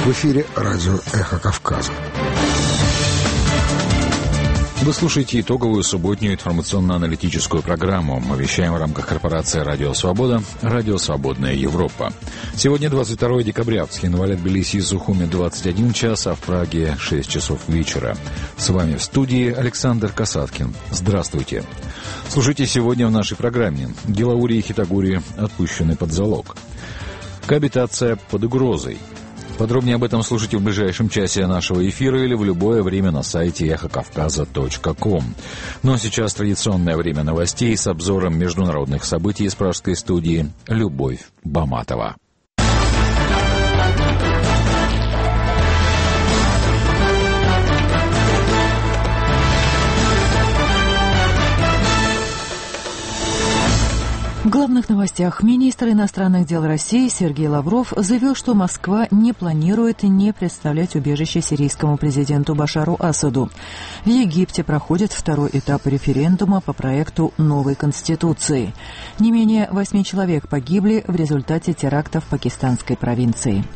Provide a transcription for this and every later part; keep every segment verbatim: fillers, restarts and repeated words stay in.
В эфире радио «Эхо Кавказа». Вы слушаете итоговую субботнюю информационно-аналитическую программу. Мы вещаем в рамках корпорации «Радио Свобода», «Радио Свободная Европа». Сегодня двадцать второе декабря. В Схинвале, Тбилиси и Сухуми двадцать один час, а в Праге шесть часов вечера. С вами в студии Александр Касаткин. Здравствуйте. Слушайте сегодня в нашей программе. Гилаури и Хитагури отпущены под залог. Коабитация под угрозой. Подробнее об этом слушайте в ближайшем часе нашего эфира или в любое время на сайте эхо кавказа точка ком. Но сейчас традиционное время новостей с обзором международных событий из пражской студии Любовь Баматова. В главных новостях министр иностранных дел России Сергей Лавров заявил, что Москва не планирует не представлять убежище сирийскому президенту Башару Асаду. В Египте проходит второй этап референдума по проекту новой Конституции. Не менее восьми человек погибли в результате теракта в пакистанской провинции.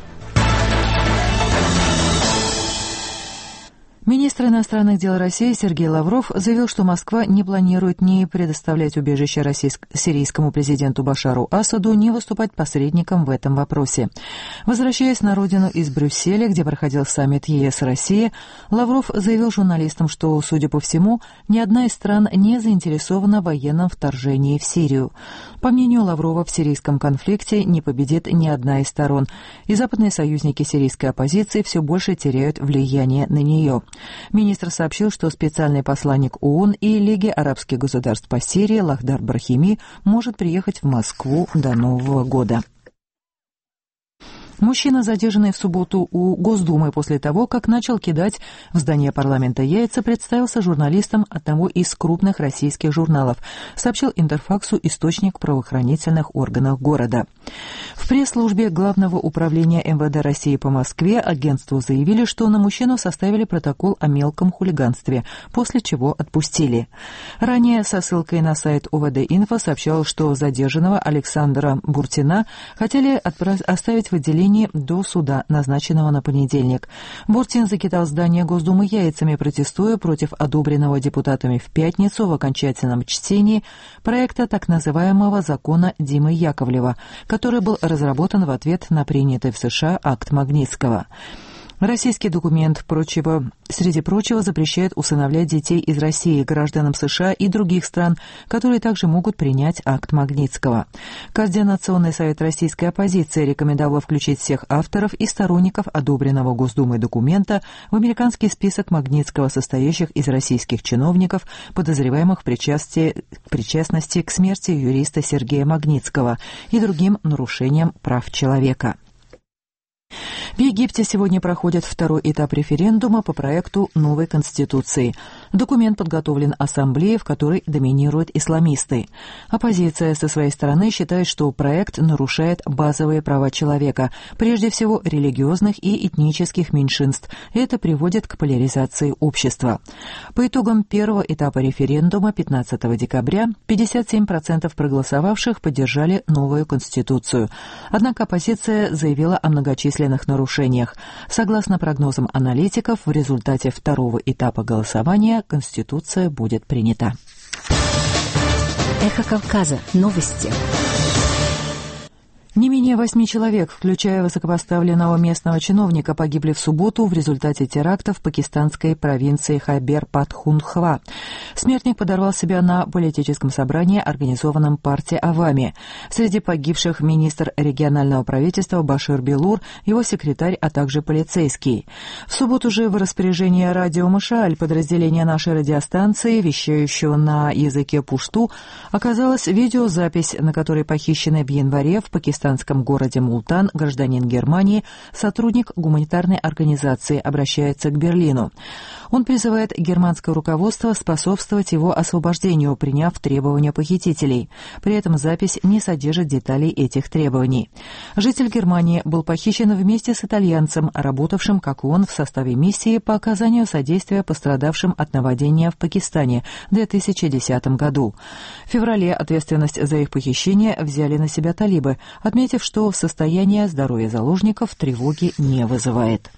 Министр иностранных дел России Сергей Лавров заявил, что Москва не планирует ни предоставлять убежище российск... сирийскому президенту Башару Асаду, ни выступать посредником в этом вопросе. Возвращаясь на родину из Брюсселя, где проходил саммит ЕС-Россия, Лавров заявил журналистам, что, судя по всему, ни одна из стран не заинтересована в военном вторжении в Сирию. По мнению Лаврова, в сирийском конфликте не победит ни одна из сторон, и западные союзники сирийской оппозиции все больше теряют влияние на нее. Министр сообщил, что специальный посланник ООН и Лиги арабских государств по Сирии Лахдар Брахими может приехать в Москву до Нового года. Мужчина, задержанный в субботу у Госдумы после того, как начал кидать в здание парламента яйца, представился журналистом одного из крупных российских журналов, сообщил Интерфаксу источник правоохранительных органов города. В пресс-службе Главного управления эм вэ дэ России по Москве агентству заявили, что на мужчину составили протокол о мелком хулиганстве, после чего отпустили. Ранее со ссылкой на сайт о вэ дэ-инфо сообщал, что задержанного Александра Буртина хотели отправ- оставить в отделении до суда, назначенного на понедельник. Буртин закидал здание Госдумы яйцами, протестуя против одобренного депутатами в пятницу в окончательном чтении проекта так называемого закона Димы Яковлева, который был разработан в ответ на принятый в США акт Магнитского. Российский документ, прочего, среди прочего, запрещает усыновлять детей из России гражданам США и других стран, которые также могут принять акт Магнитского. Координационный совет российской оппозиции рекомендовал включить всех авторов и сторонников одобренного Госдумой документа в американский список Магнитского, состоящих из российских чиновников, подозреваемых в причастии, причастности к смерти юриста Сергея Магнитского и другим нарушениям прав человека. В Египте сегодня проходит второй этап референдума по проекту новой Конституции. Документ подготовлен Ассамблеей, в которой доминируют исламисты. Оппозиция со своей стороны считает, что проект нарушает базовые права человека, прежде всего религиозных и этнических меньшинств. Это приводит к поляризации общества. По итогам первого этапа референдума пятнадцатого декабря пятьдесят семь процентов проголосовавших поддержали новую Конституцию. Однако оппозиция заявила о многочисленных нарушениях. Согласно прогнозам аналитиков, в результате второго этапа голосования Конституция будет принята. Эхо Кавказа. Новости. Не менее восьми человек, включая высокопоставленного местного чиновника, погибли в субботу в результате теракта в пакистанской провинции Хайбер-Патхунхва. Смертник подорвал себя на политическом собрании, организованном партией Авами. Среди погибших министр регионального правительства Башир Белур, его секретарь, а также полицейский. В субботу же в распоряжении радио Машааль, подразделения нашей радиостанции, вещающего на языке пушту, оказалась видеозапись, на которой похищенный в январе в Пакистане в городе Мултан гражданин Германии, сотрудник гуманитарной организации, обращается к Берлину. Он призывает германское руководство способствовать его освобождению, приняв требования похитителей. При этом запись не содержит деталей этих требований. Житель Германии был похищен вместе с итальянцем, работавшим, как и он, в составе миссии по оказанию содействия пострадавшим от наводнения в Пакистане в две тысячи десятом году. В феврале ответственность за их похищение взяли на себя талибы, отметив отметив, что состояние здоровья заложников тревоги не вызывает.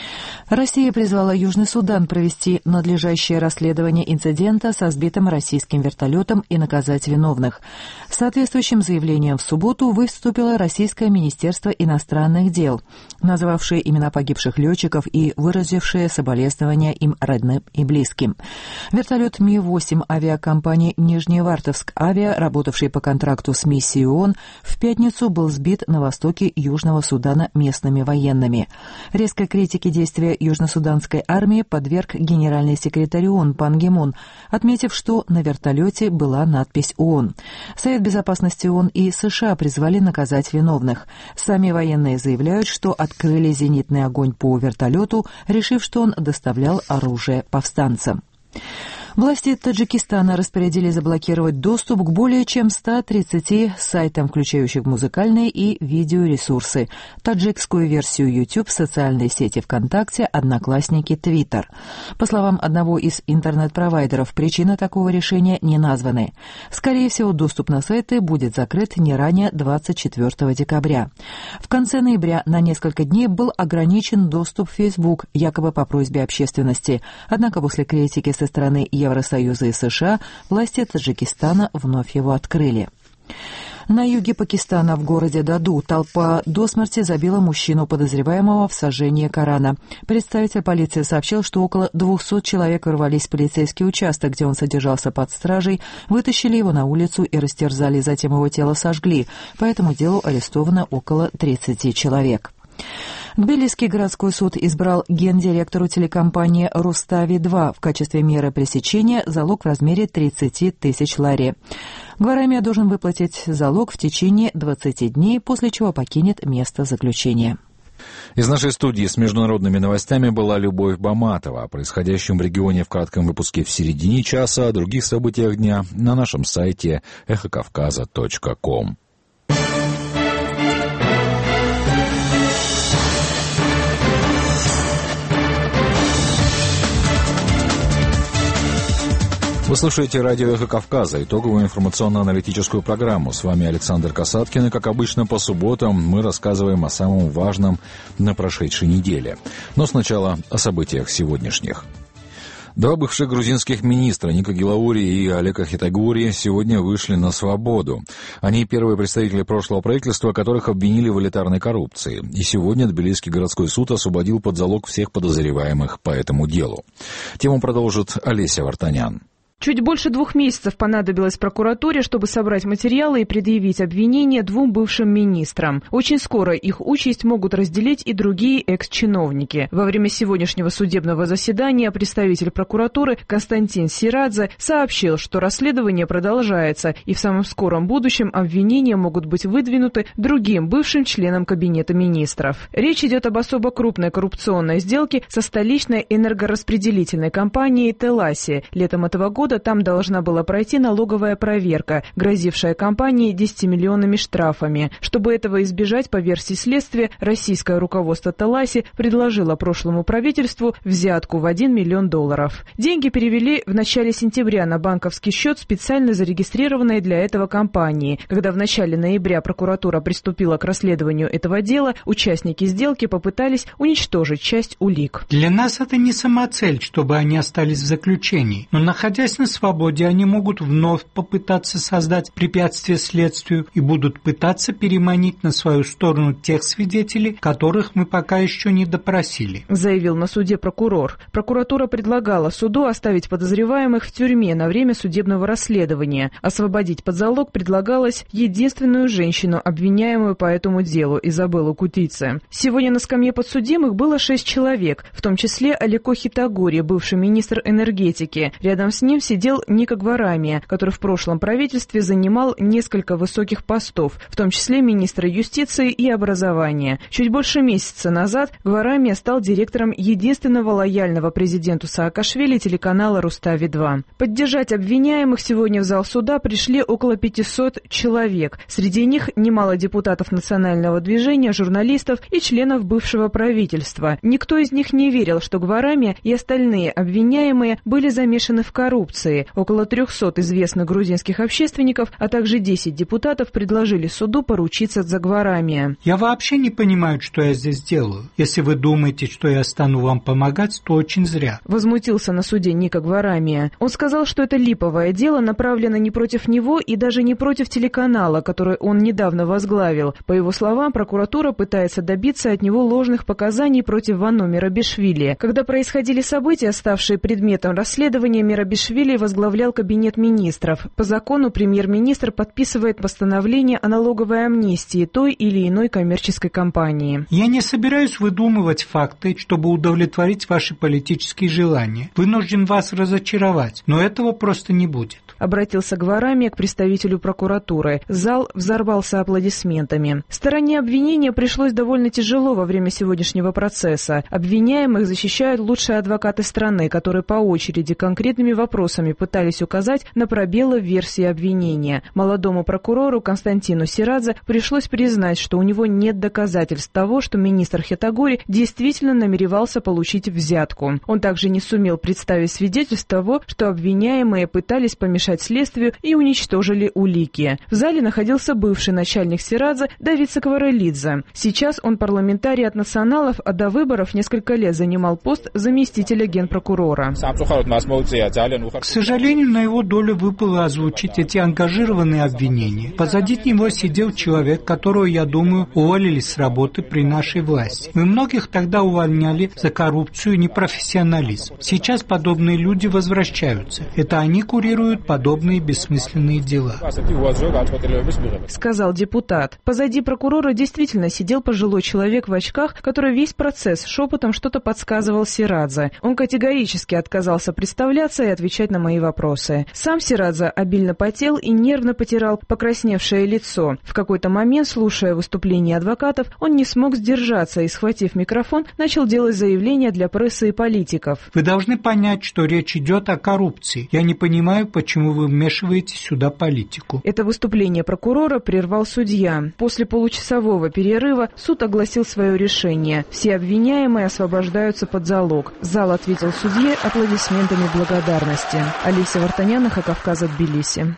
Россия призвала Южный Судан провести надлежащее расследование инцидента со сбитым российским вертолетом и наказать виновных. С соответствующим заявлением в субботу выступило Российское Министерство иностранных дел, назвавшее имена погибших летчиков и выразившее соболезнования им родным и близким. Вертолет Ми восемь авиакомпании «Нижневартовск Авиа», работавший по контракту с миссией ООН, в пятницу был сбит на востоке Южного Судана местными военными. Резкой критике действия южносуданской армии подверг генеральный секретарь ООН Пан Ги Мун, отметив, что на вертолете была надпись ООН. Совет безопасности ООН и США призвали наказать виновных. Сами военные заявляют, что открыли зенитный огонь по вертолету, решив, что он доставлял оружие повстанцам. Власти Таджикистана распорядились заблокировать доступ к более чем ста тридцати сайтам, включающих музыкальные и видеоресурсы, таджикскую версию YouTube, социальные сети ВКонтакте, Одноклассники, Твиттер. По словам одного из интернет-провайдеров, причины такого решения не названы. Скорее всего, доступ на сайты будет закрыт не ранее двадцать четвёртого декабря. В конце ноября на несколько дней был ограничен доступ в Facebook, якобы по просьбе общественности. Однако после критики со стороны Евросоюза и США власти Таджикистана вновь его открыли. На юге Пакистана, в городе Даду, толпа до смерти забила мужчину, подозреваемого в сожжении Корана. Представитель полиции сообщил, что около двухсот человек ворвались в полицейский участок, где он содержался под стражей, вытащили его на улицу и растерзали, затем его тело сожгли. По этому делу арестовано около тридцати человек. Тбилисский городской суд избрал гендиректору телекомпании «Рустави-два» в качестве меры пресечения залог в размере тридцати тысяч лари. Гварамия должен выплатить залог в течение двадцати дней, после чего покинет место заключения. Из нашей студии с международными новостями была Любовь Баматова. О происходящем в регионе в кратком выпуске в середине часа, о других событиях дня на нашем сайте эхо кавказа точка ком. Вы слушаете радио «Эхо Кавказа», итоговую информационно-аналитическую программу. С вами Александр Касаткин, и, как обычно, по субботам мы рассказываем о самом важном на прошедшей неделе. Но сначала о событиях сегодняшних. Два бывших грузинских министра, Ника Гилаури и Олег Ахитагури, сегодня вышли на свободу. Они первые представители прошлого правительства, которых обвинили в элитарной коррупции. И сегодня Тбилисский городской суд освободил под залог всех подозреваемых по этому делу. Тему продолжит Олеся Вартанян. Чуть больше двух месяцев понадобилось прокуратуре, чтобы собрать материалы и предъявить обвинения двум бывшим министрам. Очень скоро их участь могут разделить и другие экс-чиновники. Во время сегодняшнего судебного заседания представитель прокуратуры Константин Сирадзе сообщил, что расследование продолжается, и в самом скором будущем обвинения могут быть выдвинуты другим бывшим членам Кабинета министров. Речь идет об особо крупной коррупционной сделке со столичной энергораспределительной компанией «Теласи». Летом этого года там должна была пройти налоговая проверка, грозившая компании десятимиллионными штрафами. Чтобы этого избежать, по версии следствия, российское руководство Теласи предложило прошлому правительству взятку в один миллион долларов. Деньги перевели в начале сентября на банковский счет, специально зарегистрированной для этого компании. Когда в начале ноября прокуратура приступила к расследованию этого дела, участники сделки попытались уничтожить часть улик. Для нас это не самоцель, чтобы они остались в заключении, но, находясь на свободе, они могут вновь попытаться создать препятствие следствию и будут пытаться переманить на свою сторону тех свидетелей, которых мы пока еще не допросили, заявил на суде прокурор. Прокуратура предлагала суду оставить подозреваемых в тюрьме на время судебного расследования. Освободить под залог предлагалось единственную женщину, обвиняемую по этому делу, Изабеллу Кутице. Сегодня на скамье подсудимых было шесть человек, в том числе Олег Ахитагури, бывший министр энергетики. Рядом с ним сидел Ника Гварамия, который в прошлом правительстве занимал несколько высоких постов, в том числе министра юстиции и образования. Чуть больше месяца назад Гварамия стал директором единственного лояльного президенту Саакашвили телеканала «Рустави-два». Поддержать обвиняемых сегодня в зал суда пришли около пятисот человек. Среди них немало депутатов национального движения, журналистов и членов бывшего правительства. Никто из них не верил, что Гварамия и остальные обвиняемые были замешаны в коррупции. оппозиции. Около трехсот известных грузинских общественников, а также десять депутатов предложили суду поручиться за Гварамия. Я вообще не понимаю, что я здесь делаю. Если вы думаете, что я стану вам помогать, то очень зря. Возмутился на суде Ника Гварамия. Он сказал, что это липовое дело направлено не против него и даже не против телеканала, который он недавно возглавил. По его словам, прокуратура пытается добиться от него ложных показаний против Вано Мерабишвили. Когда происходили события, ставшие предметом расследования, Мерабишвили возглавлял кабинет министров. По закону премьер-министр подписывает постановление о налоговой амнистии той или иной коммерческой компании. Я не собираюсь выдумывать факты, чтобы удовлетворить ваши политические желания. Вынужден вас разочаровать, но этого просто не будет. Обратился Гварамия к представителю прокуратуры. Зал взорвался аплодисментами. Стороне обвинения пришлось довольно тяжело во время сегодняшнего процесса. Обвиняемых защищают лучшие адвокаты страны, которые по очереди конкретными вопросами пытались указать на пробелы в версии обвинения. Молодому прокурору Константину Сирадзе пришлось признать, что у него нет доказательств того, что министр Хетагори действительно намеревался получить взятку. Он также не сумел представить свидетельств того, что обвиняемые пытались помешать следствию и уничтожили улики. В зале находился бывший начальник Сирадзе Давид Сакварелидзе. Сейчас он парламентарий от националов, а до выборов несколько лет занимал пост заместителя генпрокурора. К сожалению, на его долю выпало озвучить эти ангажированные обвинения. Позади него сидел человек, которого, я думаю, уволили с работы при нашей власти. Мы многих тогда увольняли за коррупцию и непрофессионализм. Сейчас подобные люди возвращаются. Это они курируют подобные бессмысленные дела. Сказал депутат. Позади прокурора действительно сидел пожилой человек в очках, который весь процесс шепотом что-то подсказывал Сирадзе. Он категорически отказался представляться и отвечать на мои вопросы. Сам Сирадзе обильно потел и нервно потирал покрасневшее лицо. В какой-то момент, слушая выступление адвокатов, он не смог сдержаться и, схватив микрофон, начал делать заявления для прессы и политиков. Вы должны понять, что речь идет о коррупции. Я не понимаю, почему вы вмешиваете сюда политику. Это выступление прокурора прервал судья. После получасового перерыва суд огласил свое решение. Все обвиняемые освобождаются под залог. Зал ответил судье аплодисментами благодарности. Олеся Вартаняна, Кавказа, Тбилиси.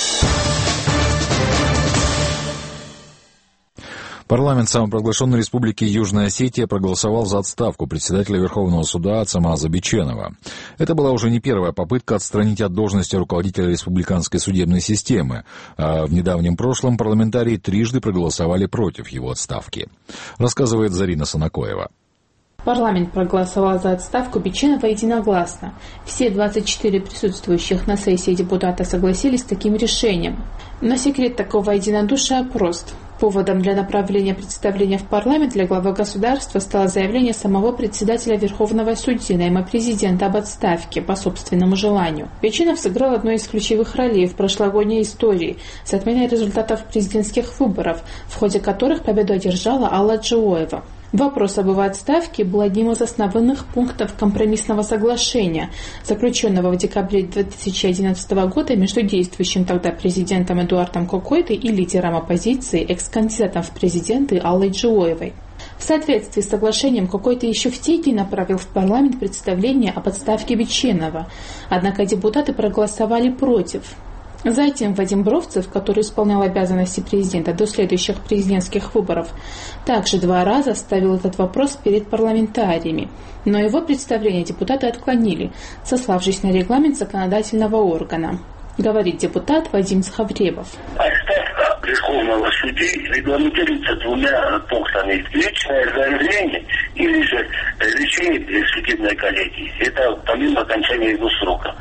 Парламент самопровозглашенной республики Южная Осетия проголосовал за отставку председателя Верховного суда Ацамаза Биченова. Это была уже не первая попытка отстранить от должности руководителя республиканской судебной системы. А в недавнем прошлом парламентарии трижды проголосовали против его отставки. Рассказывает Зарина Санакоева. Парламент проголосовал за отставку Биченова единогласно. Все двадцать четыре присутствующих на сессии депутата согласились с таким решением. Но секрет такого единодушия прост. Поводом для направления представления в парламент для главы государства стало заявление самого председателя Верховного судьи, найма президента об отставке по собственному желанию. Биченов сыграл одну из ключевых ролей в прошлогодней истории с отменой результатов президентских выборов, в ходе которых победу одержала Алла Джоева. Вопрос об его отставке был одним из основных пунктов компромиссного соглашения, заключенного в декабре две тысячи одиннадцатого года между действующим тогда президентом Эдуардом Кокойтой и лидером оппозиции, экс-кандидатом в президенты Аллой Джоевой. В соответствии с соглашением Кокойта еще в те дни направил в парламент представление об отставке Биченова, однако депутаты проголосовали против. Затем Вадим Бровцев, который исполнял обязанности президента до следующих президентских выборов, также два раза ставил этот вопрос перед парламентариями, но его представление депутаты отклонили, сославшись на регламент законодательного органа. Говорит депутат Вадим Схавребов. Отставка Верховного судьи регламентируется двумя пунктами. Личное заявление или же решение судебной коллегии. Это помимо окончания его срока.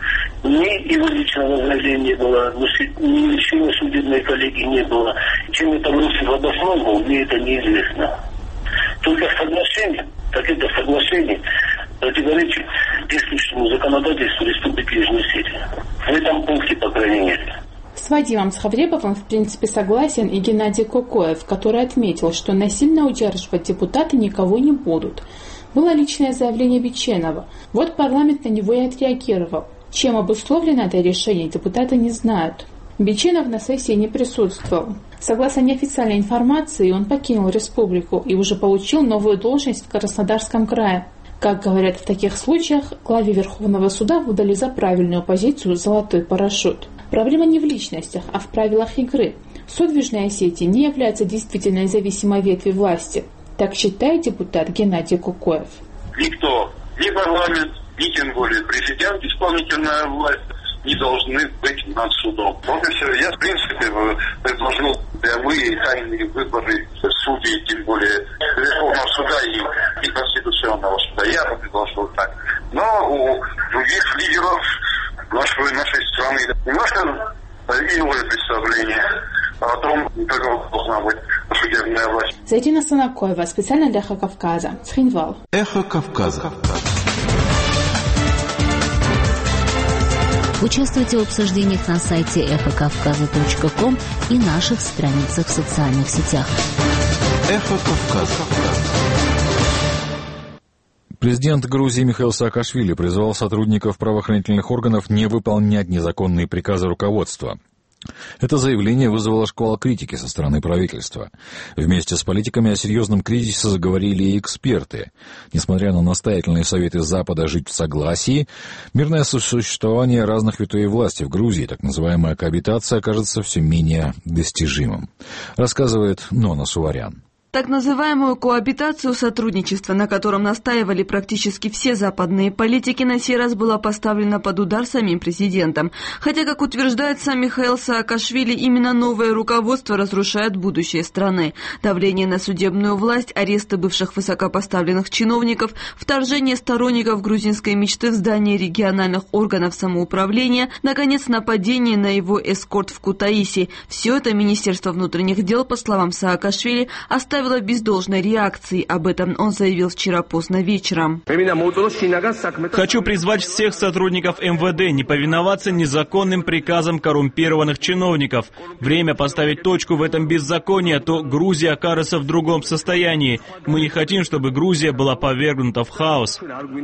Ни его личного заявления не было, ни решения судебной коллегии не было. Чем это Бровцев обосновывал, мне это неизвестно. Только соглашение, так это соглашение противоречит действующему законодательству Республики Южная Осетия. В этом пункте, по крайней мере. С Вадимом Схавребовым в принципе согласен и Геннадий Кокоев, который отметил, что насильно удерживать депутаты никого не будут. Было личное заявление Биченова. Вот парламент на него и отреагировал. Чем обусловлено это решение, депутаты не знают. Биченов на сессии не присутствовал. Согласно неофициальной информации, он покинул республику и уже получил новую должность в Краснодарском крае. Как говорят в таких случаях, главе Верховного суда выдали за правильную позицию золотой парашют. Проблема не в личностях, а в правилах игры. Суд в Южной Осетии не является действительно независимой ветвью власти. Так считает депутат Геннадий Кукоев. Никто, ни парламент, ни тем более президент, исполнительная власть, не должны быть над судом. Вот и все. Я, в принципе, предложил прямые и тайные выборы судей, тем более Верховного суда и, и Конституционного суда. Я бы предложил так. Но у других лидеров нашей, нашей страны немножко иное представление о том, как должна быть судебная власть. Зайдина Санакоева, специально для «Эхо Кавказа», Цхинвал. Эхо Кавказа. Участвуйте в обсуждениях на сайте эхо кавказа точка ком и наших страницах в социальных сетях. Эхо Кавказа. Президент Грузии Михаил Саакашвили призвал сотрудников правоохранительных органов не выполнять незаконные приказы руководства. Это заявление вызвало шквал критики со стороны правительства. Вместе с политиками о серьезном кризисе заговорили и эксперты. Несмотря на настоятельные советы Запада жить в согласии, мирное сосуществование разных ветвей власти в Грузии, так называемая коабитация, кажется все менее достижимым, рассказывает Нона Суварян. Так называемую коабитацию сотрудничества, на котором настаивали практически все западные политики, на сей раз была поставлена под удар самим президентом. Хотя, как утверждает сам Михаил Саакашвили, именно новое руководство разрушает будущее страны. Давление на судебную власть, аресты бывших высокопоставленных чиновников, вторжение сторонников грузинской мечты в здание региональных органов самоуправления, наконец, нападение на его эскорт в Кутаиси. Все это Министерство внутренних дел, по словам Саакашвили, оставило без должной реакции. Об этом он заявил вчера поздно вечером. Хочу призвать всех сотрудников эм вэ дэ не повиноваться незаконным приказам коррумпированных чиновников. Время поставить точку в этом беззаконии, а то Грузия окажется в другом состоянии. Мы не хотим, чтобы Грузия была повергнута в хаос.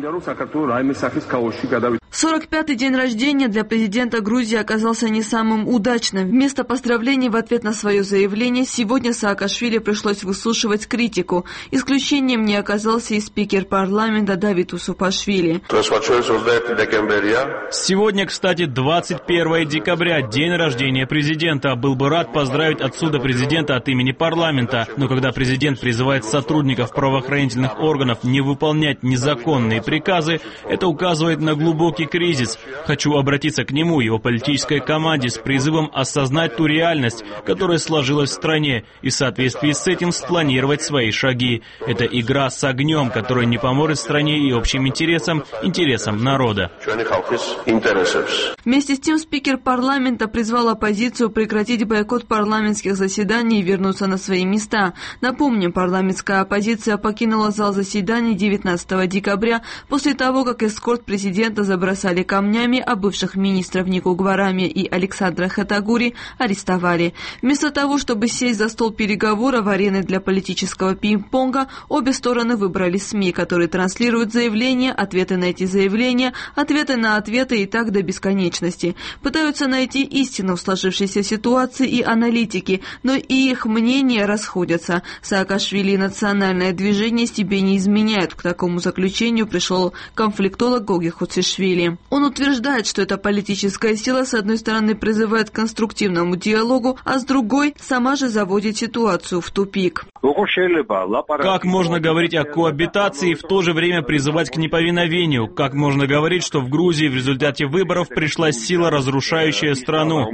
сорок пятый день рождения для президента Грузии оказался не самым удачным. Вместо поздравлений в ответ на свое заявление сегодня Саакашвили пришлось выслушивать критику. Исключением не оказался и спикер парламента Давид Усупашвили. Сегодня, кстати, двадцать первое декабря, день рождения президента. Был бы рад поздравить отсюда президента от имени парламента. Но когда президент призывает сотрудников правоохранительных органов не выполнять незаконные приказы, это указывает на глубокий кризис. Хочу обратиться к нему, его политической команде, с призывом осознать ту реальность, которая сложилась в стране, и в соответствии с этим спланировать свои шаги. Это игра с огнем, которая не поможет стране и общим интересам, интересам народа. Вместе с тем спикер парламента призвал оппозицию прекратить бойкот парламентских заседаний и вернуться на свои места. Напомним, парламентская оппозиция покинула зал заседаний девятнадцатого декабря после того, как эскорт президента забросали камнями, а бывших министров Нику Гварами и Александра Хатагури арестовали. Вместо того, чтобы сесть за стол переговоров, арены для политического пинг-понга, обе стороны выбрали СМИ, которые транслируют заявления, ответы на эти заявления, ответы на ответы и так до бесконечности. Пытаются найти истину в сложившейся ситуации и аналитики, но и их мнения расходятся. Саакашвили и национальное движение себе не изменяют. К такому заключению пришел конфликтолог Гоги Хуцишвили. Он утверждает, что эта политическая сила с одной стороны призывает к конструктивному диалогу, а с другой сама же заводит ситуацию в тупик. Как можно говорить о коабитации и в то же время призывать к неповиновению? Как можно говорить, что в Грузии в результате выборов пришла сила, разрушающая страну?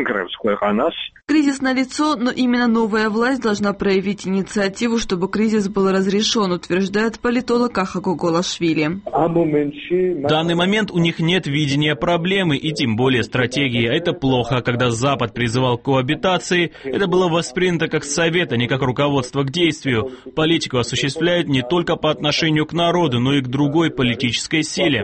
Кризис налицо, но именно новая власть должна проявить инициативу, чтобы кризис был разрешен, утверждает политолог Каха Гоголашвили. В данный момент у них нет видения проблемы и тем более стратегии. Это плохо. Когда Запад призывал к коабитации, это было воспринято как совет, а не как руководство к действию. Политику осуществляют не только по отношению к народу, но и к другой политической силе.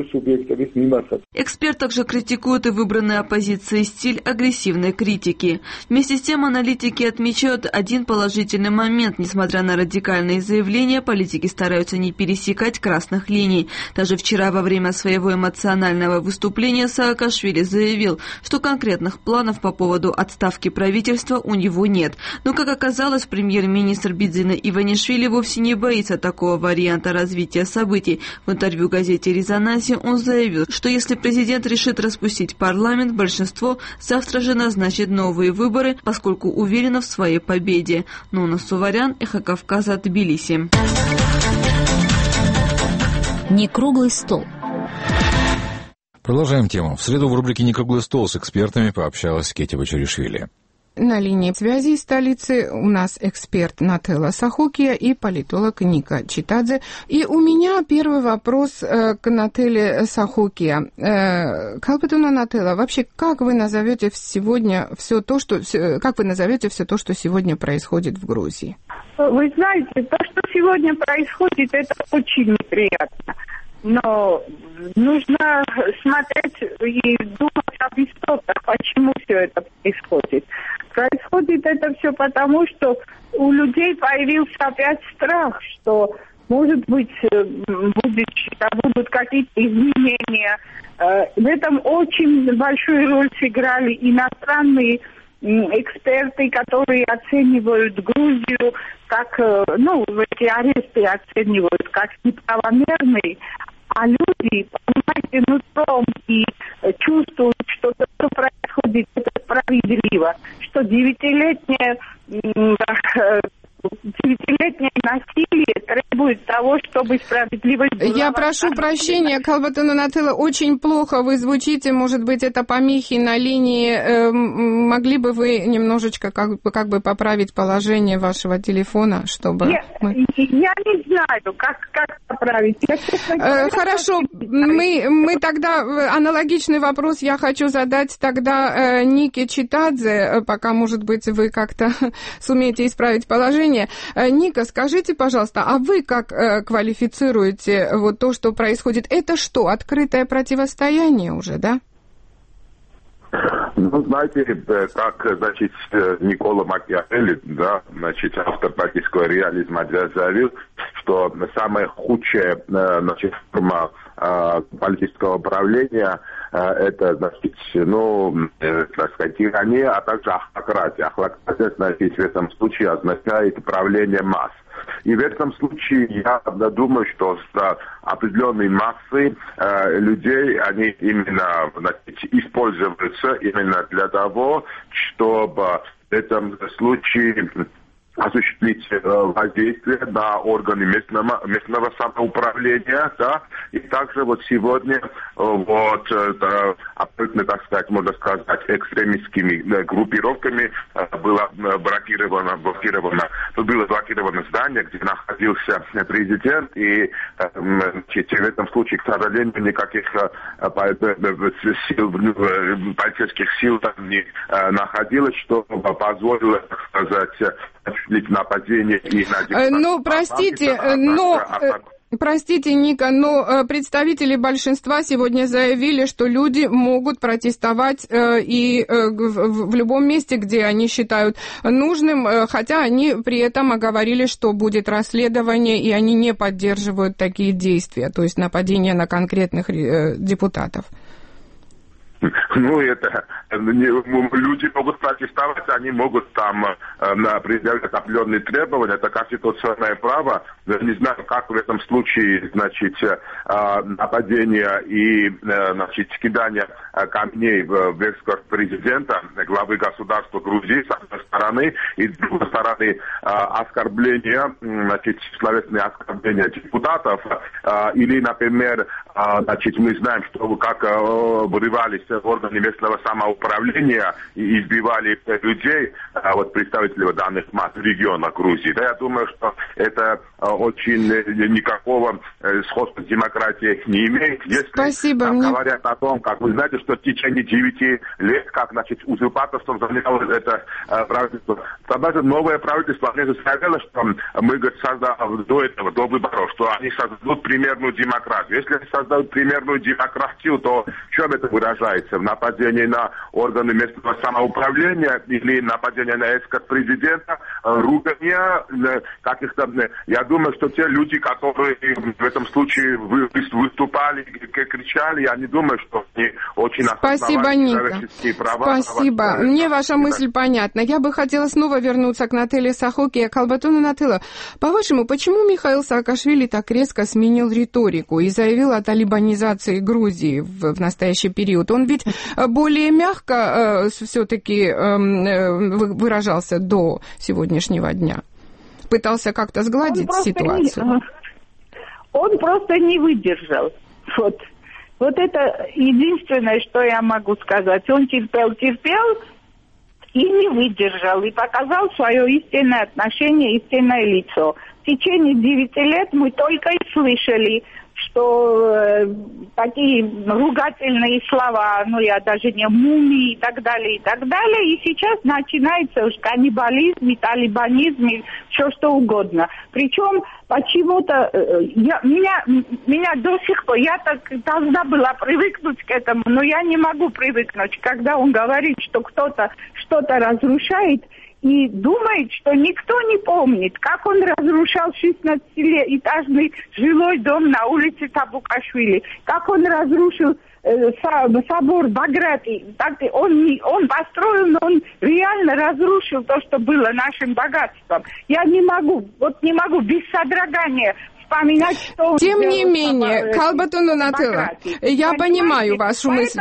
Эксперт также критикует и выбранный оппозицией стиль агрессивной критики. Вместе с тем аналитики отмечают один положительный момент. Несмотря на радикальные заявления, политики стараются не пересекать красных линий. Даже вчера во время своего эмоционального выступления Саакашвили заявил, что конкретных планов по поводу отставки правительства у него нет. Но, как оказалось, премьер-министр премьер-министр Бидзина Иванишвили вовсе не боится такого варианта развития событий. В интервью газете «Резонансе» он заявил, что если президент решит распустить парламент, большинство завтра же назначит новые выборы, поскольку уверено в своей победе. Нуна Суварян, Эхо Кавказа, Тбилиси. Не круглый стол. Продолжаем тему. В среду в рубрике «Не круглый стол» с экспертами пообщалась Кетя Бачаришвили. На линии связи из столицы у нас эксперт Нателла Сахокия и политолог Ника Читадзе. И у меня первый вопрос э, к Нателле Сахокия. Э, Калпетуна Нателла, вообще, как вы назовете сегодня все то, что как вы назовете все то, что сегодня происходит в Грузии? Вы знаете, то, что сегодня происходит, это очень неприятно. Но нужно смотреть и думать об истоках, почему все это происходит. Происходит это все потому, что у людей появился опять страх, что, может быть, будет, будут какие-то изменения. В этом очень большую роль сыграли иностранные эксперты, которые оценивают Грузию как, ну, эти аресты оценивают как неправомерные. А люди, понимаете, нутром и чувствуют, что то, что происходит, это справедливо. Что девятилетнее, девятилетнее насилие требует того, чтобы справедливость была. Я прошу прощения, Калбатуна Нателла, очень плохо вы звучите, может быть, это помехи на линии. Э, могли бы вы немножечко как бы, как бы поправить положение вашего телефона, чтобы... Я, мы... я не знаю, как, как поправить. Я, честно говоря, э, хорошо, мы, мы тогда... Аналогичный вопрос я хочу задать тогда э, Нике Читадзе, пока, может быть, вы как-то сумеете исправить положение. Ника, скажите, пожалуйста, а вы как э, квалифицируете вот то, что происходит? Это что, открытое противостояние уже, да? Ну, знаете, как, значит, Никола Макиавелли, да, значит, автор политического реализма, заявил, что самая худшая, значит, форма политического управления это, значит, ну, так сказать, тирания, а также ахлократия. Ахлократия, значит, в этом случае означает управление масс. И в этом случае я думаю, что с определенной массой э, людей, они именно, значит, используются именно для того, чтобы в этом случае осуществить э, воздействие на органы местного, местного самоуправления, да, и также вот сегодня э, вот, э, абсолютно, так сказать, можно сказать, экстремистскими э, группировками э, было блокировано, блокировано, было блокировано здание, где находился президент, и э, в этом случае, к сожалению, никаких э, сил, э, полицейских сил там не э, находилось, что позволило, так сказать, нападение и на... Ну, простите, но... Простите, Ника, но представители большинства сегодня заявили, что люди могут протестовать и в любом месте, где они считают нужным, хотя они при этом оговорили, что будет расследование, и они не поддерживают такие действия, то есть нападения на конкретных депутатов. Ну, это люди могут протестовать, они могут там э, предъявлять определенные требования, это конституционное право. Я не знаю, как в этом случае, значит, э, нападение и, э, значит, кидание камней в верхушку президента, главы государства Грузии, с одной стороны, и с другой стороны, э, оскорбления, значит, словесные оскорбления депутатов, э, или, например, э, значит, мы знаем, что как э, вырывались органы местного самоуправления и избивали людей, а вот представители данных масс региона Грузии. Да, я думаю, что это очень никакого сходства с демократией не имеет. Если Спасибо. Там, Мне... говорят о том, как вы знаете, что в течение девяти лет, как, значит, узурпаторством занялось это э, правительство, тогда же новое правительство, они же сказали, что мы, говорит, создали до этого, до выборов, что они создадут примерную демократию. Если они создают примерную демократию, то в чем это выражается? называется, нападение на органы местного самоуправления или нападение на экс-президента, ругания каких-то... Я думаю, что те люди, которые в этом случае выступали, кричали, я не думаю, что они очень осознавали человеческие права. Спасибо. Мне ваша мысль понятна. Я бы хотела снова вернуться к Нателле Сахоке. Калбатону Нателла, по-вашему, почему Михаил Саакашвили так резко сменил риторику и заявил о талибанизации Грузии в, в настоящий период? Он ведь более мягко э, все-таки э, выражался до сегодняшнего дня. Пытался как-то сгладить он ситуацию. Не, он просто не выдержал. Вот. Вот это единственное, что я могу сказать. Он терпел, терпел и не выдержал. И показал свое истинное отношение, истинное лицо. В течение девяти лет мы только и слышали, что э, такие ругательные слова, ну я даже не мумии и так далее, и так далее. И сейчас начинается уж каннибализм и талибанизм и все что угодно. Причем почему-то э, я, меня, меня до сих пор, я так должна была привыкнуть к этому, но я не могу привыкнуть, когда он говорит, что кто-то что-то разрушает, и думает, что никто не помнит, как он разрушал шестнадцатиэтажный жилой дом на улице Табукашвили, как он разрушил э, собор Баграти. Так, он, он построил, но он реально разрушил то, что было нашим богатством. Я не могу, вот не могу без содрогания вспоминать, что он Тем не сделал, менее, Калбатону Нателла, я понимаю вашу мысль.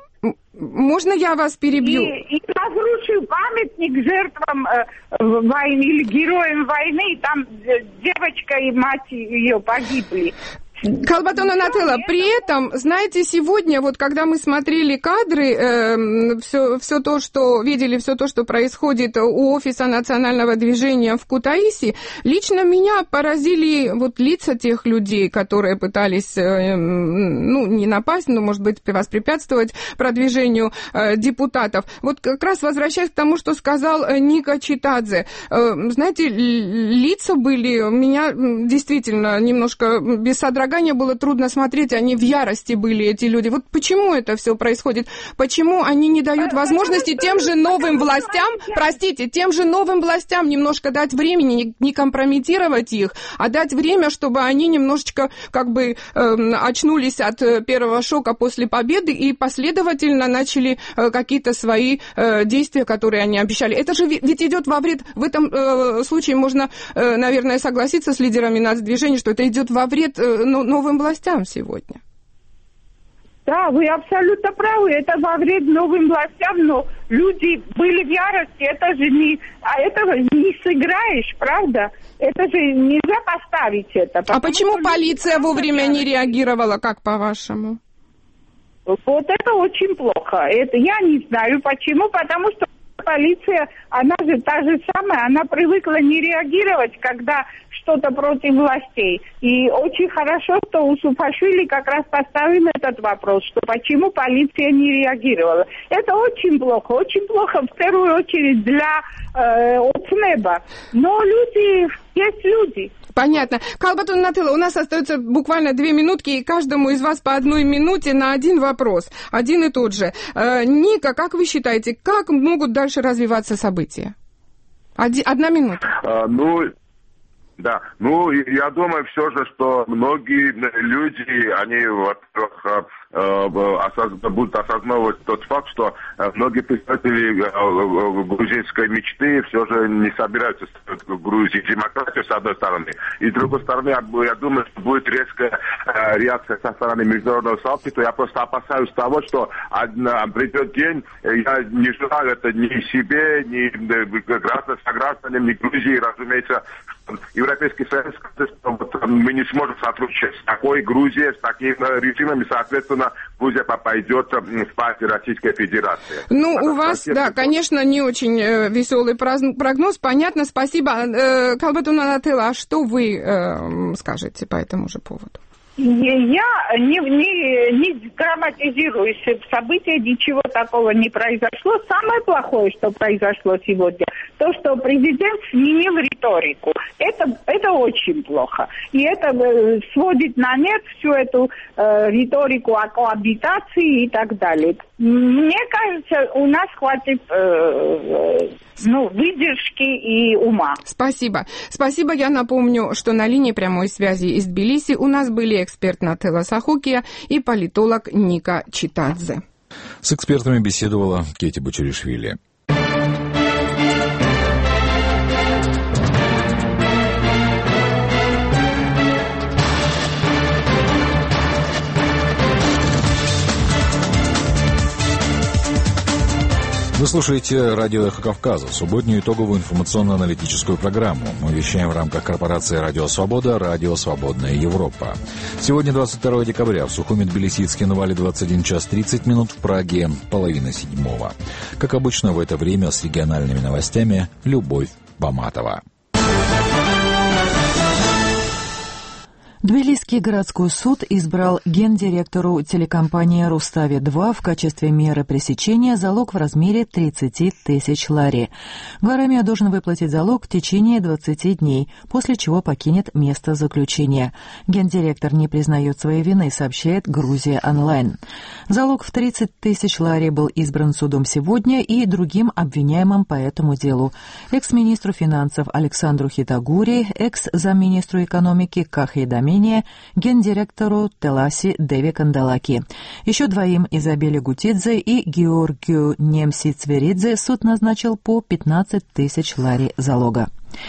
Можно я вас перебью? И, и разрушил памятник жертвам э, войны или героям войны, и там э, девочка и мать ее погибли. Калбатону Нателла, при этом, знаете, сегодня, вот когда мы смотрели кадры, э, все, все то, что видели, все то, что происходит у офиса национального движения в Кутаиси, лично меня поразили вот лица тех людей, которые пытались, э, ну, не напасть, но, может быть, воспрепятствовать продвижению э, депутатов. Вот как раз возвращаясь к тому, что сказал э, Ника Читадзе, э, знаете, лица были, меня действительно немножко без содрогания было трудно смотреть, они в ярости были, эти люди. Вот почему это все происходит? Почему они не дают возможности тем же новым властям, простите, тем же новым властям немножко дать времени, не компрометировать их, а дать время, чтобы они немножечко как бы э, очнулись от первого шока после победы и последовательно начали э, какие-то свои э, действия, которые они обещали. Это же ведь идет во вред, в этом э, случае можно, э, наверное, согласиться с лидерами нацдвижения, что это идет во вред э, ну, новым властям сегодня. Да, вы абсолютно правы, это во вред новым властям, но люди были в ярости, это же не, а этого не сыграешь, правда? Это же нельзя поставить это. А почему полиция вовремя не реагировала, как по-вашему? Вот это очень плохо. Это я не знаю почему, потому что полиция, она же та же самая, она привыкла не реагировать, когда что-то против властей. И очень хорошо, что у Саакашвили как раз поставлен этот вопрос, что почему полиция не реагировала. Это очень плохо, очень плохо в первую очередь для э, ОЦНЭБа. Но люди, есть люди. Понятно. Калбатону Нателла, у нас остается буквально две минутки, и каждому из вас по одной минуте на один вопрос. Один и тот же. Э, Ника, как вы считаете, как могут дальше развиваться события? Один, одна минута. А, ну... Да, ну, я думаю все же, что многие люди, они, во-первых, осоз... будут осознавать тот факт, что многие представители грузинской мечты все же не собираются строить в Грузии демократию, с одной стороны. И с другой стороны, я думаю, что будет резкая реакция со стороны международного сообщества. Я просто опасаюсь того, что придет день, я не желаю это ни себе, ни гражданам, согражданам, ни Грузии, разумеется, Европейский Союз, мы не сможем сотрудничать с такой Грузией, с такими режимами, соответственно, Грузия пойдет в партию Российской Федерации. Ну, это у вас, да, конечно, не очень э, веселый прогноз, понятно, спасибо. Э, Калбатону Нателла, а что вы э, скажете по этому же поводу? Я не, не, не драматизирую события, ничего такого не произошло. Самое плохое, что произошло сегодня, то, что президент сменил риторику. Это, это очень плохо. И это э, сводит на нет всю эту э, риторику о коабитации и так далее. Мне кажется, у нас хватит э, ну, выдержки и ума. Спасибо. Спасибо. Я напомню, что на линии прямой связи из Тбилиси у нас были эксперт Нателла Сахукия и политолог Ника Читадзе. С экспертами беседовала Кети Бочаришвили. Вы слушаете радио «Эхо Кавказа», субботнюю итоговую информационно-аналитическую программу. Мы вещаем в рамках корпорации «Радио Свобода», «Радио Свободная Европа». Сегодня двадцать второе декабря, в Сухуми, Тбилиси и Цхинвале двадцать один час тридцать минут, в Праге половина седьмого. Как обычно в это время с региональными новостями Любовь Баматова. Тбилисский городской суд избрал гендиректору телекомпании «Рустави-два» в качестве меры пресечения залог в размере тридцать тысяч лари. Гварамия должен выплатить залог в течение двадцати дней, после чего покинет место заключения. Гендиректор не признает своей вины, сообщает Грузия Онлайн. Залог в тридцать тысяч лари был избран судом сегодня и другим обвиняемым по этому делу. Экс-министру финансов Александру Хитагури, экс-замминистру экономики Кахи Дами, гендиректору Теласи Деви Кандалаки. Еще двоим Изабеле Гутидзе и Георгию Немси-Цверидзе суд назначил по пятнадцать тысяч лари залога.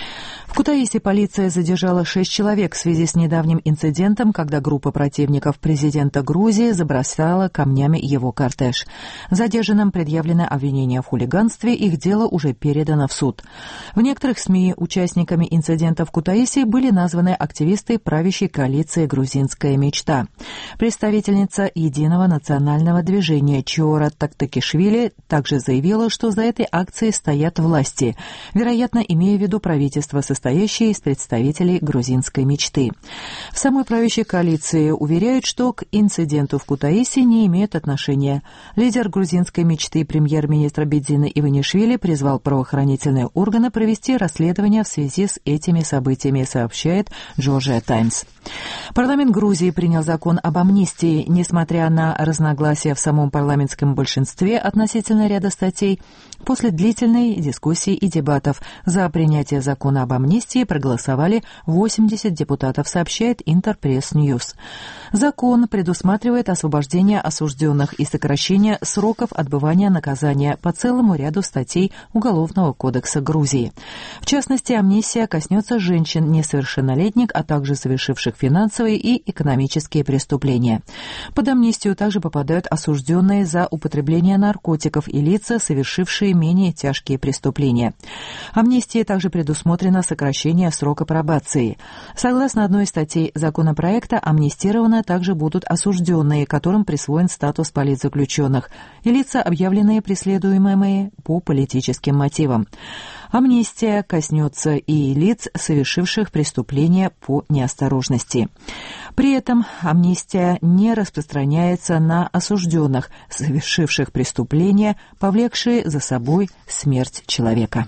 В Кутаиси полиция задержала шесть человек в связи с недавним инцидентом, когда группа противников президента Грузии забросала камнями его кортеж. Задержанным предъявлено обвинение в хулиганстве, их дело уже передано в суд. В некоторых СМИ участниками инцидента в Кутаиси были названы активисты правящей коалиции «Грузинская мечта». Представительница Единого национального движения Чиора Тактакишвили также заявила, что за этой акцией стоят власти, вероятно, имея в виду правительство, состоящее из представителей грузинской мечты. В самой правящей коалиции уверяют, что к инциденту в Кутаиси не имеют отношения. Лидер грузинской мечты премьер-министр Бедзина Иванишвили призвал правоохранительные органы провести расследование в связи с этими событиями, сообщает Georgia Times. Парламент Грузии принял закон об амнистии, несмотря на разногласия в самом парламентском большинстве относительно ряда статей. После длительной дискуссии и дебатов за принятие закона об амнистии проголосовали восемьдесят депутатов, сообщает Интерпресс Ньюс. Закон предусматривает освобождение осужденных и сокращение сроков отбывания наказания по целому ряду статей Уголовного кодекса Грузии. В частности, амнистия коснется женщин несовершеннолетних, а также совершивших финансовые и экономические преступления. Под амнистию также попадают осужденные за употребление наркотиков и лица, совершившие менее тяжкие преступления. Амнистии также предусмотрено сокращение срока пробации. Согласно одной из статей законопроекта, амнистированы также будут осужденные, которым присвоен статус политзаключенных, и лица, объявленные преследуемыми по политическим мотивам. Амнистия коснется и лиц, совершивших преступления по неосторожности. При этом амнистия не распространяется на осужденных, совершивших преступления, повлекшие за собой смерть человека.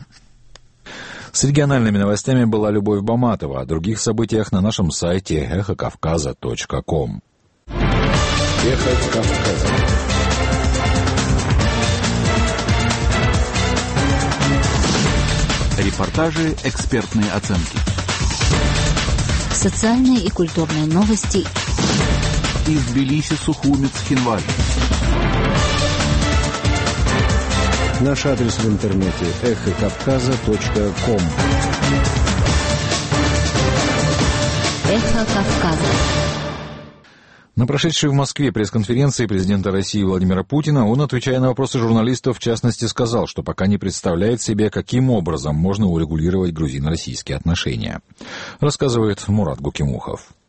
С региональными новостями была Любовь Баматова. О других событиях на нашем сайте эхо кавказа точка ком. Эхо Кавказа. Репортажи, экспертные оценки. Социальные и культурные новости. Из Тбилиси, Сухуми, Цхинвали. Наш адрес в интернете эхо кавказа точка ком. Эхо Кавказа. На прошедшей в Москве пресс-конференции президента России Владимира Путина он, отвечая на вопросы журналистов, в частности сказал, что пока не представляет себе, каким образом можно урегулировать грузино-российские отношения. Рассказывает Мурат Гукимухов.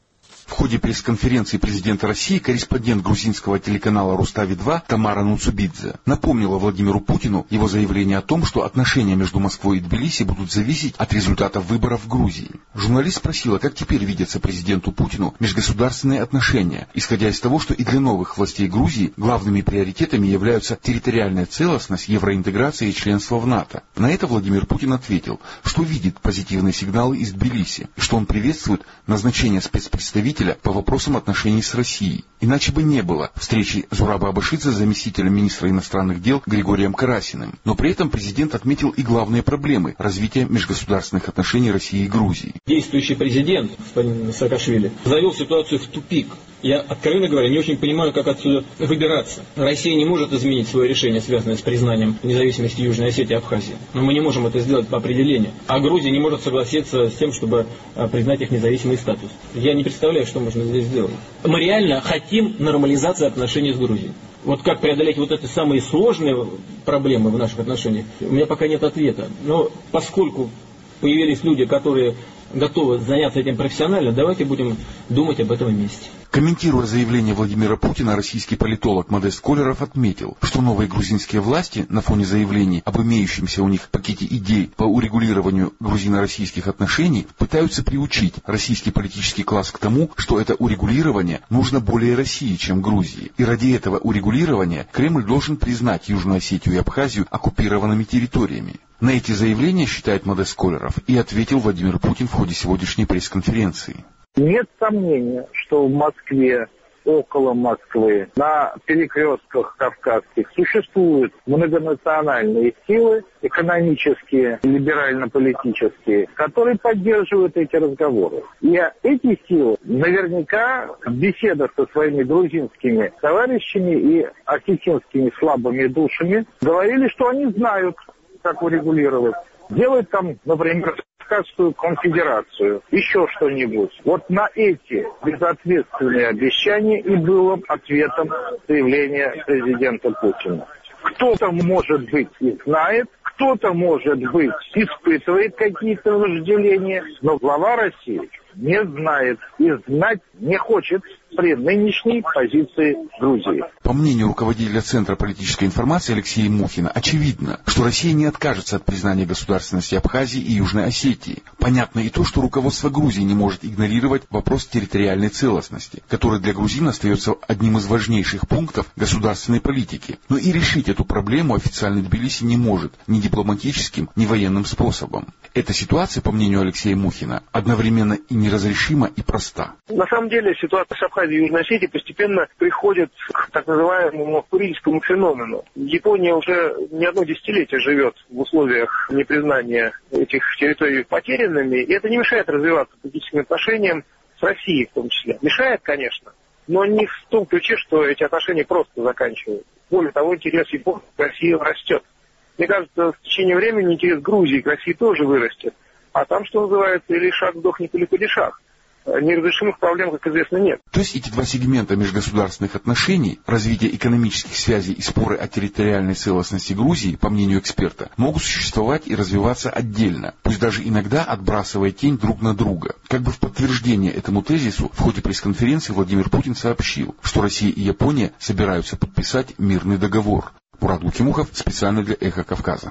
В ходе пресс-конференции президента России корреспондент грузинского телеканала Рустави-два Тамара Нуцубидзе напомнила Владимиру Путину его заявление о том, что отношения между Москвой и Тбилиси будут зависеть от результатов выборов в Грузии. Журналист спросила, как теперь видятся президенту Путину межгосударственные отношения, исходя из того, что и для новых властей Грузии главными приоритетами являются территориальная целостность, евроинтеграция и членство в НАТО. На это Владимир Путин ответил, что видит позитивные сигналы из Тбилиси, и что он приветствует назначение спецпредставителя по вопросам отношений с Россией. Иначе бы не было встречи Зураба Абашидзе с заместителем министра иностранных дел Григорием Карасиным. Но при этом президент отметил и главные проблемы развития межгосударственных отношений России и Грузии. Действующий президент, господин Саакашвили, завел ситуацию в тупик. Я, откровенно говоря, не очень понимаю, как отсюда выбираться. Россия не может изменить свое решение, связанное с признанием независимости Южной Осетии и Абхазии. Но мы не можем это сделать по определению. А Грузия не может согласиться с тем, чтобы признать их независимый статус. Я не представляю, что можно здесь сделать. Мы реально хотим нормализации отношений с Грузией. Вот как преодолеть вот эти самые сложные проблемы в наших отношениях, у меня пока нет ответа. Но поскольку появились люди, которые готовы заняться этим профессионально, давайте будем думать об этом вместе. Комментируя заявление Владимира Путина, российский политолог Модест Колеров отметил, что новые грузинские власти на фоне заявлений об имеющемся у них пакете идей по урегулированию грузино-российских отношений пытаются приучить российский политический класс к тому, что это урегулирование нужно более России, чем Грузии. И ради этого урегулирования Кремль должен признать Южную Осетию и Абхазию оккупированными территориями. На эти заявления, считает Модест Колеров, и ответил Владимир Путин в ходе сегодняшней пресс-конференции. Нет сомнения, что в Москве, около Москвы, на перекрестках кавказских существуют многонациональные силы, экономические, либерально-политические, которые поддерживают эти разговоры. И эти силы наверняка в беседах со своими грузинскими товарищами и осетинскими слабыми душами говорили, что они знают, как урегулировать. Делают там, например, Кавказскую конфедерацию, еще что-нибудь. Вот на эти безответственные обещания и было ответом заявления президента Путина. Кто-то, может быть, и знает, кто-то, может быть, испытывает какие-то вожделения, но глава России не знает и знать не хочет при нынешней позиции Грузии. По мнению руководителя Центра политической информации Алексея Мухина, очевидно, что Россия не откажется от признания государственности Абхазии и Южной Осетии. Понятно и то, что руководство Грузии не может игнорировать вопрос территориальной целостности, который для грузин остается одним из важнейших пунктов государственной политики. Но и решить эту проблему официально Тбилиси не может ни дипломатическим, ни военным способом. Эта ситуация, по мнению Алексея Мухина, одновременно и неразрешима, и проста. На самом деле ситуация с Абхазией и Южной Осетией постепенно приходит к так называемому курильскому феномену. Япония уже не одно десятилетие живет в условиях непризнания этих территорий потерянными, и это не мешает развиваться политическим отношениям с Россией в том числе. Мешает, конечно, но не в том ключе, что эти отношения просто заканчиваются. Более того, интерес Японии к России растет. Мне кажется, в течение времени интерес Грузии к России тоже вырастет. А там, что называется, или шаг сдохнет, или падишах. Неразрешимых проблем, как известно, нет. То есть эти два сегмента межгосударственных отношений, развитие экономических связей и споры о территориальной целостности Грузии, по мнению эксперта, могут существовать и развиваться отдельно, пусть даже иногда отбрасывая тень друг на друга. Как бы в подтверждение этому тезису в ходе пресс-конференции Владимир Путин сообщил, что Россия и Япония собираются подписать мирный договор. Мурат Лукимухов, специально для «Эхо Кавказа».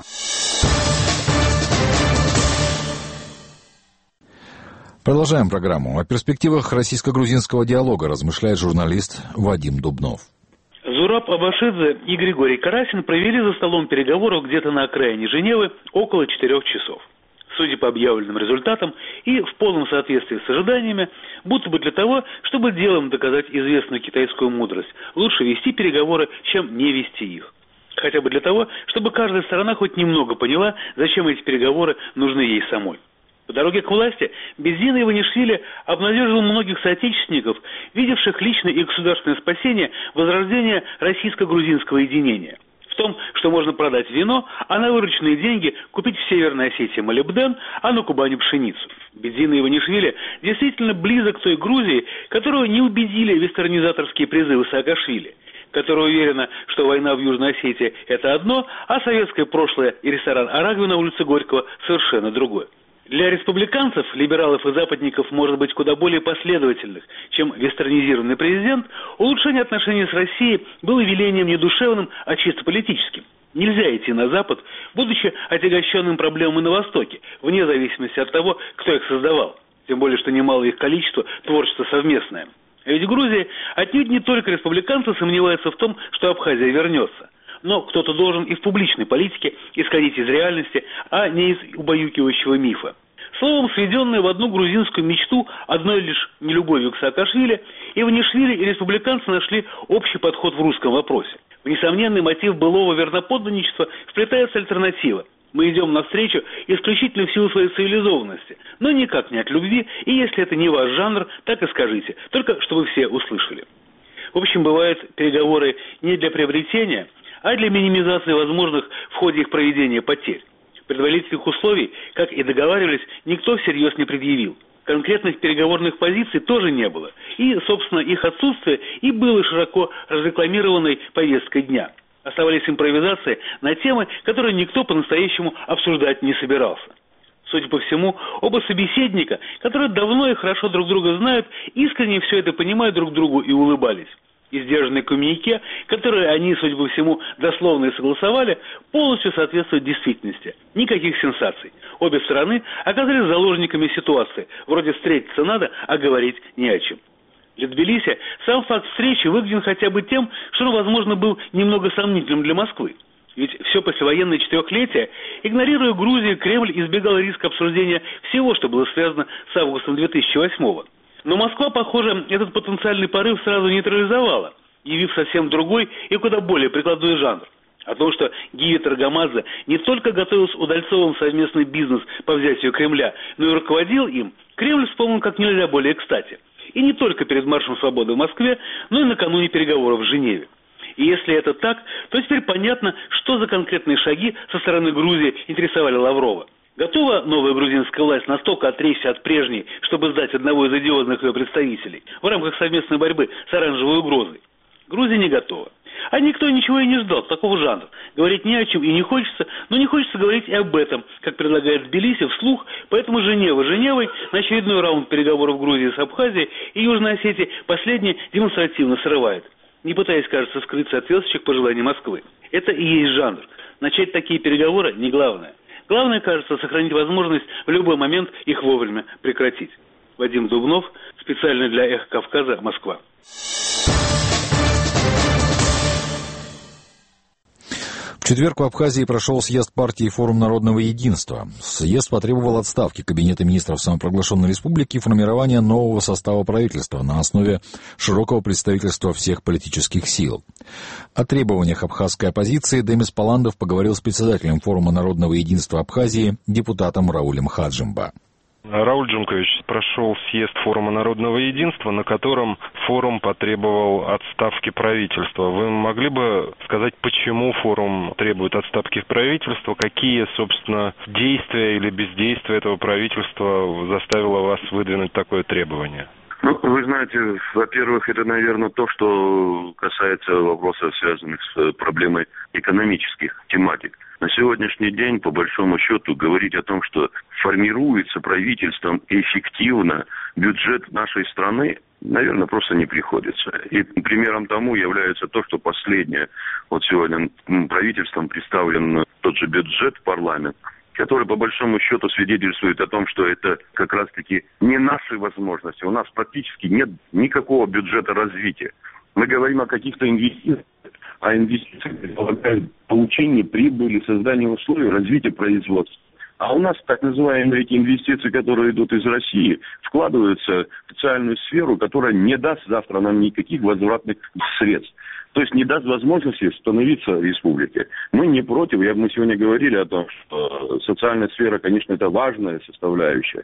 Продолжаем программу. О перспективах российско-грузинского диалога размышляет журналист Вадим Дубнов. Зураб Абашидзе и Григорий Карасин провели за столом переговоров где-то на окраине Женевы около четырех часов. Судя по объявленным результатам и в полном соответствии с ожиданиями, будто бы для того, чтобы делом доказать известную китайскую мудрость, лучше вести переговоры, чем не вести их. Хотя бы для того, чтобы каждая сторона хоть немного поняла, зачем эти переговоры нужны ей самой. По дороге к власти Бедзина Иванишвили обнадежил многих соотечественников, видевших личное и государственное спасение возрождения российско-грузинского единения. В том, что можно продать вино, а на вырученные деньги купить в Северной Осетии молибден, а на Кубани пшеницу. Бедзина Иванишвили действительно близок к той Грузии, которую не убедили вестернизаторские призывы Саакашвили, которая уверена, что война в Южной Осетии – это одно, а советское прошлое и ресторан «Арагви» на улице Горького – совершенно другое. Для республиканцев, либералов и западников, может быть, куда более последовательных, чем вестернизированный президент, улучшение отношений с Россией было велением не душевным, а чисто политическим. Нельзя идти на Запад, будучи отягощенным проблемами на Востоке, вне зависимости от того, кто их создавал. Тем более, что немало их количество творчество совместное. А ведь Грузия отнюдь не только республиканцы сомневаются в том, что Абхазия вернется. Но кто-то должен и в публичной политике исходить из реальности, а не из убаюкивающего мифа. Словом, сведенное в одну грузинскую мечту одной лишь нелюбовью к Саакашвили, Иванишвили и республиканцы нашли общий подход в русском вопросе. В несомненный мотив былого верноподданничества вплетается альтернатива. Мы идем навстречу исключительно в силу своей цивилизованности, но никак не от любви, и если это не ваш жанр, так и скажите, только чтобы все услышали. В общем, бывают переговоры не для приобретения, а для минимизации возможных в ходе их проведения потерь. Предварительных условий, как и договаривались, никто всерьез не предъявил. Конкретных переговорных позиций тоже не было. И, собственно, их отсутствие и было широко разрекламированной повесткой дня. Оставались импровизации на темы, которые никто по-настоящему обсуждать не собирался. Судя по всему, оба собеседника, которые давно и хорошо друг друга знают, искренне все это понимают друг другу и улыбались. И сдержанные коммюнике, которые они, судя по всему, дословно и согласовали, полностью соответствуют действительности. Никаких сенсаций. Обе стороны оказались заложниками ситуации. Вроде встретиться надо, а говорить не о чем. Для Тбилиси сам факт встречи выгоден хотя бы тем, что он, возможно, был немного сомнительным для Москвы. Ведь все послевоенное четырехлетие, игнорируя Грузию, Кремль избегал риска обсуждения всего, что было связано с августом две тысячи восьмого. Но Москва, похоже, этот потенциальный порыв сразу нейтрализовала, явив совсем другой и куда более прикладной жанр. О том, что Гиви Таргамадзе не только готовил с Удальцовым совместный бизнес по взятию Кремля, но и руководил им, Кремль вспомнил как нельзя более кстати. И не только перед Маршем Свободы в Москве, но и накануне переговоров в Женеве. И если это так, то теперь понятно, что за конкретные шаги со стороны Грузии интересовали Лаврова. Готова новая грузинская власть настолько отречься от прежней, чтобы сдать одного из одиозных ее представителей в рамках совместной борьбы с оранжевой угрозой? Грузия не готова. А никто ничего и не ждал такого жанра. Говорить не о чем и не хочется, но не хочется говорить и об этом, как предлагает Тбилиси вслух, поэтому Женева Женевой на очередной раунд переговоров Грузии с Абхазией и Южной Осетией последнее демонстративно срывает, не пытаясь, кажется, скрыться от соответствующих пожеланий Москвы. Это и есть жанр. Начать такие переговоры не главное. Главное, кажется, сохранить возможность в любой момент их вовремя прекратить. Вадим Дубнов, специально для «Эхо Кавказа», Москва. В четверг в Абхазии прошел съезд партии «Форум народного единства». Съезд потребовал отставки Кабинета министров самопровозглашенной республики и формирования нового состава правительства на основе широкого представительства всех политических сил. О требованиях абхазской оппозиции Демис Паландов поговорил с председателем «Форума народного единства Абхазии» депутатом Раулем Хаджимба. Рауль Джункович, прошел съезд Форума народного единства, на котором форум потребовал отставки правительства. Вы могли бы сказать, почему форум требует отставки правительства? Какие, собственно, действия или бездействия этого правительства заставило вас выдвинуть такое требование? Ну, вы знаете, во-первых, это, наверное, то, что касается вопросов, связанных с проблемой экономических тематик. На сегодняшний день, по большому счету, говорить о том, что формируется правительством эффективно бюджет нашей страны, наверное, просто не приходится. И примером тому является то, что последнее, вот сегодня правительством представлен тот же бюджет в парламент, который, по большому счету, свидетельствует о том, что это как раз-таки не наши возможности. У нас практически нет никакого бюджета развития. Мы говорим о каких-то инвестициях, а инвестиции предполагают получение прибыли, создание условий развития производства. А у нас так называемые эти инвестиции, которые идут из России, вкладываются в социальную сферу, которая не даст завтра нам никаких возвратных средств. То есть не даст возможности становиться республикой. Мы не против, я, мы сегодня говорили о том, что социальная сфера, конечно, это важная составляющая,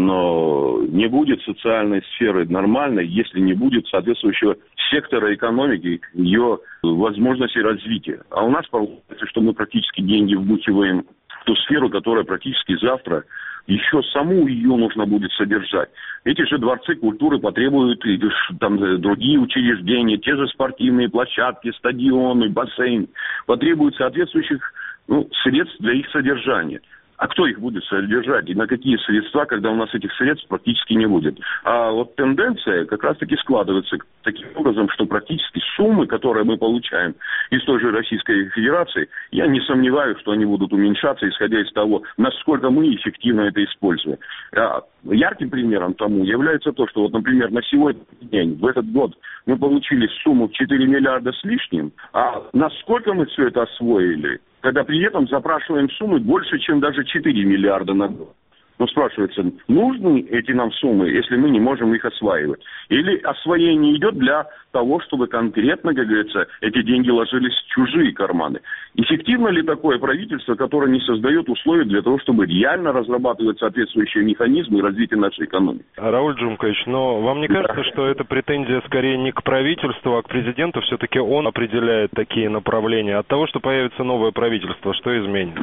но не будет социальной сферы нормальной, если не будет соответствующего сектора экономики, ее возможностей развития. А у нас получается, что мы практически деньги вбухиваем в ту сферу, которая практически завтра еще саму ее нужно будет содержать. Эти же дворцы культуры потребуют и там другие учреждения, те же спортивные площадки, стадионы, бассейн, потребуют соответствующих ну, средств для их содержания. А кто их будет содержать и на какие средства, когда у нас этих средств практически не будет? А вот тенденция как раз-таки складывается таким образом, что практически суммы, которые мы получаем из той же Российской Федерации, я не сомневаюсь, что они будут уменьшаться, исходя из того, насколько мы эффективно это используем. А ярким примером тому является то, что, вот, например, на сегодняшний день, в этот год, мы получили сумму в четыре миллиарда с лишним, а насколько мы все это освоили, когда при этом запрашиваем суммы больше, чем даже четыре миллиарда на год. Но спрашивается, нужны эти нам суммы, если мы не можем их осваивать? Или освоение идет для того, чтобы конкретно, как говорится, эти деньги ложились в чужие карманы? Эффективно ли такое правительство, которое не создает условия для того, чтобы реально разрабатывать соответствующие механизмы развития нашей экономики? Рауль Джумкович, но вам не кажется, да. что эта претензия скорее не к правительству, а к президенту? Все-таки он определяет такие направления. От того, что появится новое правительство, что изменится?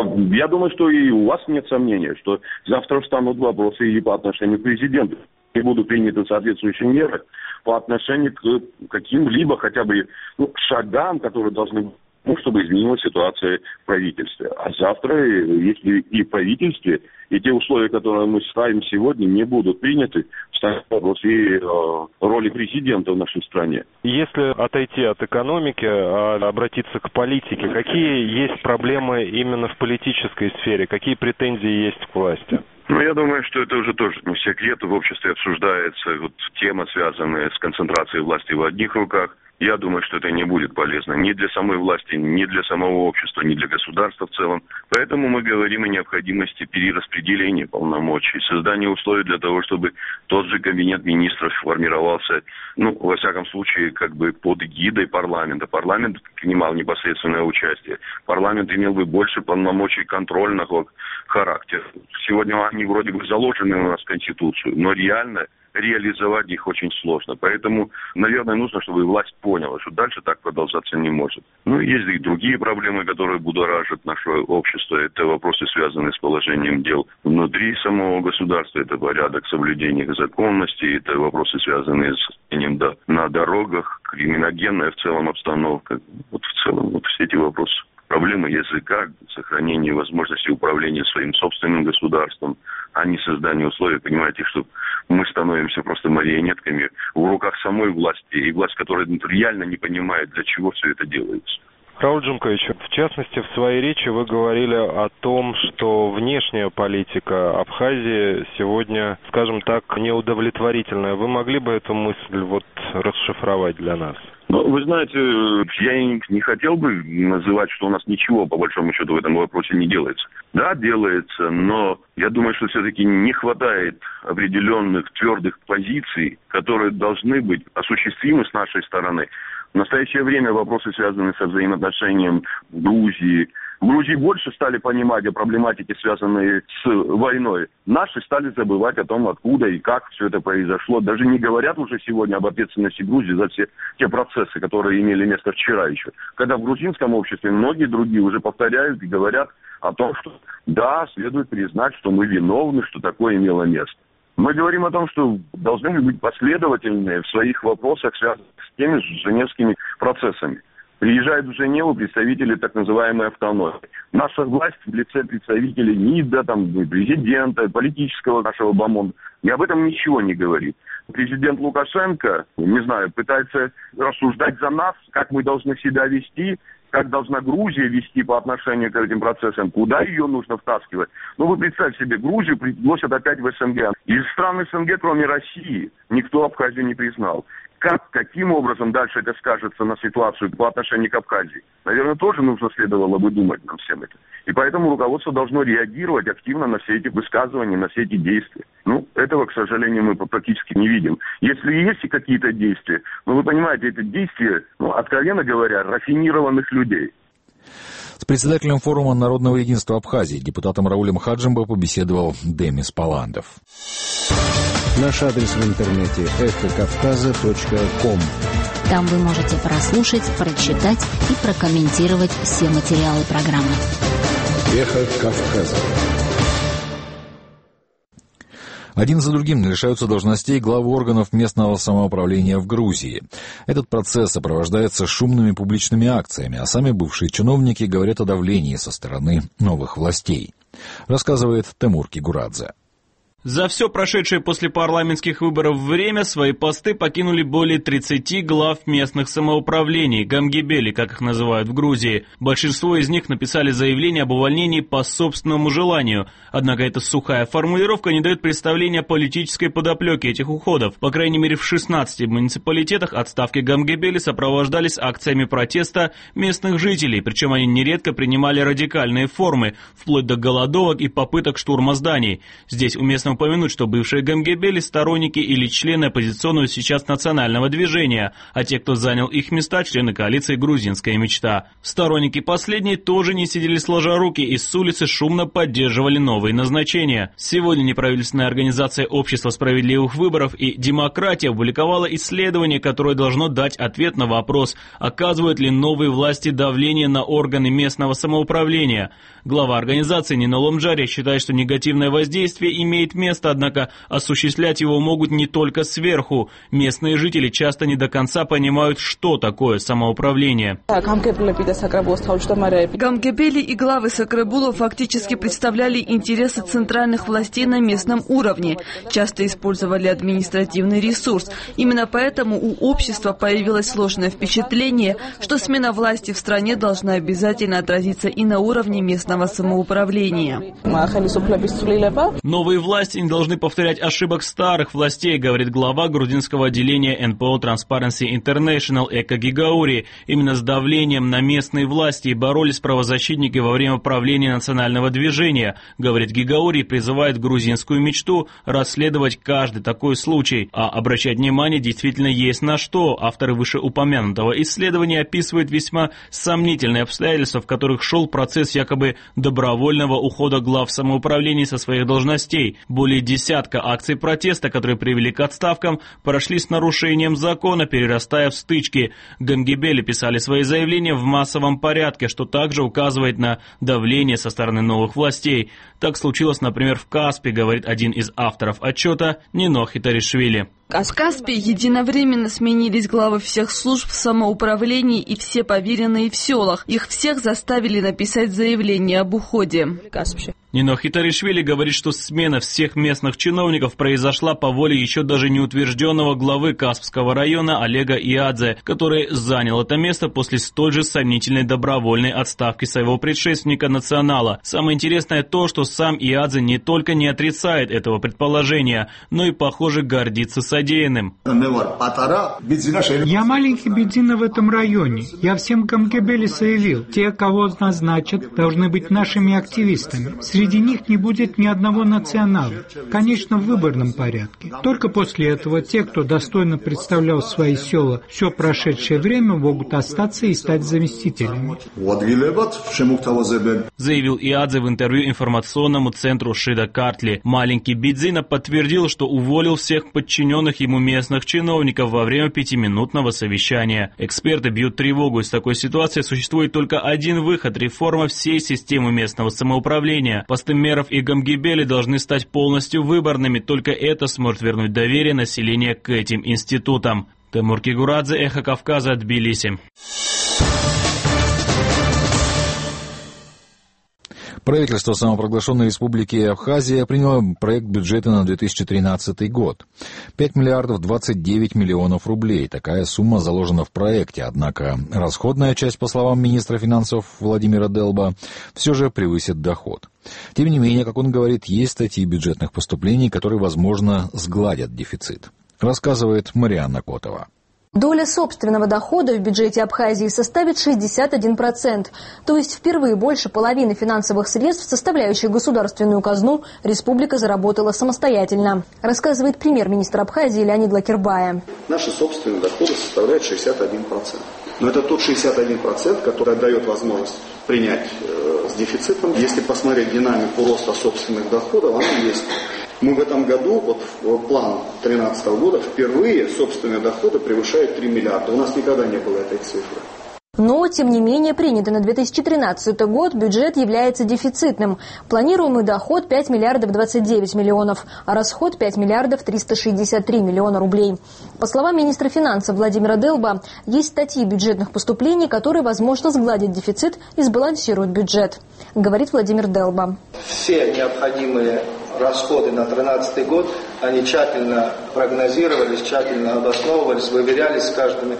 Я думаю, что и у вас нет сомнения, что завтра встанут вопросы и по отношению к президенту. И будут приняты соответствующие меры по отношению к каким-либо хотя бы ну, шагам, которые должны быть, ну, чтобы изменилась ситуация в правительстве. А завтра, если и в правительстве, и те условия, которые мы ставим сегодня, не будут приняты, встанет вопрос и э, роли президента в нашей стране. Если отойти от экономики, а обратиться к политике, какие есть проблемы именно в политической сфере, какие претензии есть к власти? Ну, я думаю, что это уже тоже не секрет. В обществе обсуждается вот тема, связанная с концентрацией власти в одних руках. Я думаю, что это не будет полезно ни для самой власти, ни для самого общества, ни для государства в целом. Поэтому мы говорим о необходимости перераспределения полномочий, создания условий для того, чтобы тот же кабинет министров формировался, ну, во всяком случае, как бы под эгидой парламента. Парламент принимал непосредственное участие. Парламент имел бы больше полномочий контрольного характера. Сегодня они вроде бы заложены у нас в Конституцию, но реально реализовать их очень сложно. Поэтому, наверное, нужно, чтобы власть поняла, что дальше так продолжаться не может. Ну, есть и другие проблемы, которые будоражат наше общество. Это вопросы, связанные с положением дел внутри самого государства. Это порядок соблюдения законности. Это вопросы, связанные с состоянием да, на дорогах, криминогенная в целом обстановка. Вот в целом вот все эти вопросы. Проблемы языка, сохранение возможности управления своим собственным государством, а не создание условий, понимаете, что мы становимся просто марионетками в руках самой власти, и власть, которая реально не понимает, для чего все это делается. Рауль Джумкович, в частности, в своей речи вы говорили о том, что внешняя политика Абхазии сегодня, скажем так, неудовлетворительная. Вы могли бы эту мысль вот расшифровать для нас? Ну, вы знаете, я не хотел бы называть, что у нас ничего, по большому счету, в этом вопросе не делается. Да, делается, но я думаю, что все-таки не хватает определенных твердых позиций, которые должны быть осуществимы с нашей стороны. В настоящее время вопросы, связанные со взаимоотношением Грузии, в Грузии больше стали понимать о проблематике, связанной с войной. Наши стали забывать о том, откуда и как все это произошло. Даже не говорят уже сегодня об ответственности Грузии за все те процессы, которые имели место вчера еще. Когда в грузинском обществе многие другие уже повторяют и говорят о том, что да, следует признать, что мы виновны, что такое имело место. Мы говорим о том, что должны быть последовательные в своих вопросах, связанных с теми же женевскими процессами. Приезжают в Женеву представители так называемой автономии. Наша власть в лице представителей МИДа, там, президента, политического нашего бомонда, и об этом ничего не говорит. Президент Лукашенко, не знаю, пытается рассуждать за нас, как мы должны себя вести, как должна Грузия вести по отношению к этим процессам, куда ее нужно втаскивать. Ну, вы представьте себе, Грузию пригласят опять в СНГ. Из стран СНГ, кроме России, никто Абхазию не признал. Как, каким образом дальше это скажется на ситуацию по отношению к Абхазии? Наверное, тоже нужно следовало бы думать нам всем это. И поэтому руководство должно реагировать активно на все эти высказывания, на все эти действия. Ну, этого, к сожалению, мы практически не видим. Если есть и какие-то действия, ну, вы понимаете, это действия, ну, откровенно говоря, рафинированных людей. С председателем форума Народного единства Абхазии, депутатом Раулем Хаджимбо, побеседовал Демис Паландов. Наш адрес в интернете эхо кавказа точка ком. Там вы можете прослушать, прочитать и прокомментировать все материалы программы. Эхо Кавказа. Один за другим лишаются должностей главы органов местного самоуправления в Грузии. Этот процесс сопровождается шумными публичными акциями, а сами бывшие чиновники говорят о давлении со стороны новых властей. Рассказывает Тимур Кигурадзе. За все прошедшее после парламентских выборов время свои посты покинули более тридцати глав местных самоуправлений, гамгибели, как их называют в Грузии. Большинство из них написали заявление об увольнении по собственному желанию. Однако эта сухая формулировка не дает представления о политической подоплеке этих уходов. По крайней мере, в шестнадцати муниципалитетах отставки гамгибели сопровождались акциями протеста местных жителей, причем они нередко принимали радикальные формы, вплоть до голодовок и попыток штурма зданий. Здесь уместно упомянуть, что бывшие гамгибели – сторонники или члены оппозиционного сейчас национального движения, а те, кто занял их места – члены коалиции «Грузинская мечта». Сторонники последней тоже не сидели сложа руки и с улицы шумно поддерживали новые назначения. Сегодня неправительственная организация «Общество справедливых выборов» и «Демократия» опубликовала исследование, которое должно дать ответ на вопрос, оказывают ли новые власти давление на органы местного самоуправления. Глава организации Нино Ломджария считает, что негативное воздействие имеет место, однако осуществлять его могут не только сверху. Местные жители часто не до конца понимают, что такое самоуправление. Гамгибели и главы Сакрабулу фактически представляли интересы центральных властей на местном уровне, часто использовали административный ресурс. Именно поэтому у общества появилось сложное впечатление, что смена власти в стране должна обязательно отразиться и на уровне местного самоуправления. Новые власти не должны повторять ошибок старых властей, говорит глава грузинского отделения эн пэ о Transparency International Эко Гигаури. Именно с давлением на местные власти и боролись правозащитники во время правления национального движения, говорит Гигаури, и призывает грузинскую мечту расследовать каждый такой случай. А обращать внимание действительно есть на что. Авторы вышеупомянутого исследования описывают весьма сомнительные обстоятельства, в которых шел процесс якобы добровольного ухода глав самоуправлений со своих должностей. Более десятка акций протеста, которые привели к отставкам, прошли с нарушением закона, перерастая в стычки. Гамгибели писали свои заявления в массовом порядке, что также указывает на давление со стороны новых властей. Так случилось, например, в Каспе, говорит один из авторов отчета Нино Хитаришвили. В Каспе единовременно сменились главы всех служб самоуправления и все поверенные в селах. Их всех заставили написать заявление об уходе. Нино Хитаришвили говорит, что смена всех местных чиновников произошла по воле еще даже не утвержденного главы Каспского района Олега Иадзе, который занял это место после столь же сомнительной добровольной отставки своего предшественника Национала. Самое интересное то, что сам Иадзе не только не отрицает этого предположения, но и, похоже, гордится содеянным. Я маленький бедзина в этом районе. Я всем гамгибели заявил, те, кого назначат, должны быть нашими активистами. Среди них не будет ни одного национала. Конечно, в выборном порядке. Только после этого те, кто достойно представлял свои села все прошедшее время, могут остаться и стать заместителями. Заявил Иадзе в интервью информационному центру Шида Картли. Маленький Бидзина подтвердил, что уволил всех подчиненных ему местных чиновников во время пятиминутного совещания. Эксперты бьют тревогу. Из такой ситуации существует только один выход – реформа всей системы местного самоуправления. Посты мэров и гамгибели должны стать полностью выборными. Только это сможет вернуть доверие населения к этим институтам. Тимур Кигурадзе, Эхо Кавказа, Тбилиси. Правительство самопровозглашенной республики Абхазия приняло проект бюджета на две тысячи тринадцатый год. пять миллиардов двадцать девять миллионов рублей. Такая сумма заложена в проекте. Однако расходная часть, по словам министра финансов Владимира Делба, все же превысит доход. Тем не менее, как он говорит, есть статьи бюджетных поступлений, которые, возможно, сгладят дефицит. Рассказывает Марианна Котова. Доля собственного дохода в бюджете Абхазии составит шестьдесят один процент. То есть впервые больше половины финансовых средств, составляющих государственную казну, республика заработала самостоятельно, рассказывает премьер-министр Абхазии Леонид Лакербая. Наши собственные доходы составляют шестьдесят один процент. Но это тот шестьдесят один процент, который дает возможность принять э, с дефицитом. Если посмотреть динамику роста собственных доходов, она есть. Мы в этом году, вот в план две тысячи тринадцатого года, впервые собственные доходы превышают три миллиарда. У нас никогда не было этой цифры. Но, тем не менее, принятый на две тысячи тринадцатый год бюджет является дефицитным. Планируемый доход пять миллиардов двадцать девять миллионов, а расход пять миллиардов триста шестьдесят три миллиона рублей. По словам министра финансов Владимира Делба, есть статьи бюджетных поступлений, которые, возможно, сгладят дефицит и сбалансируют бюджет, говорит Владимир Делба. Все необходимые расходы на две тысячи тринадцатый год, они тщательно прогнозировались, тщательно обосновывались, выверялись с каждыми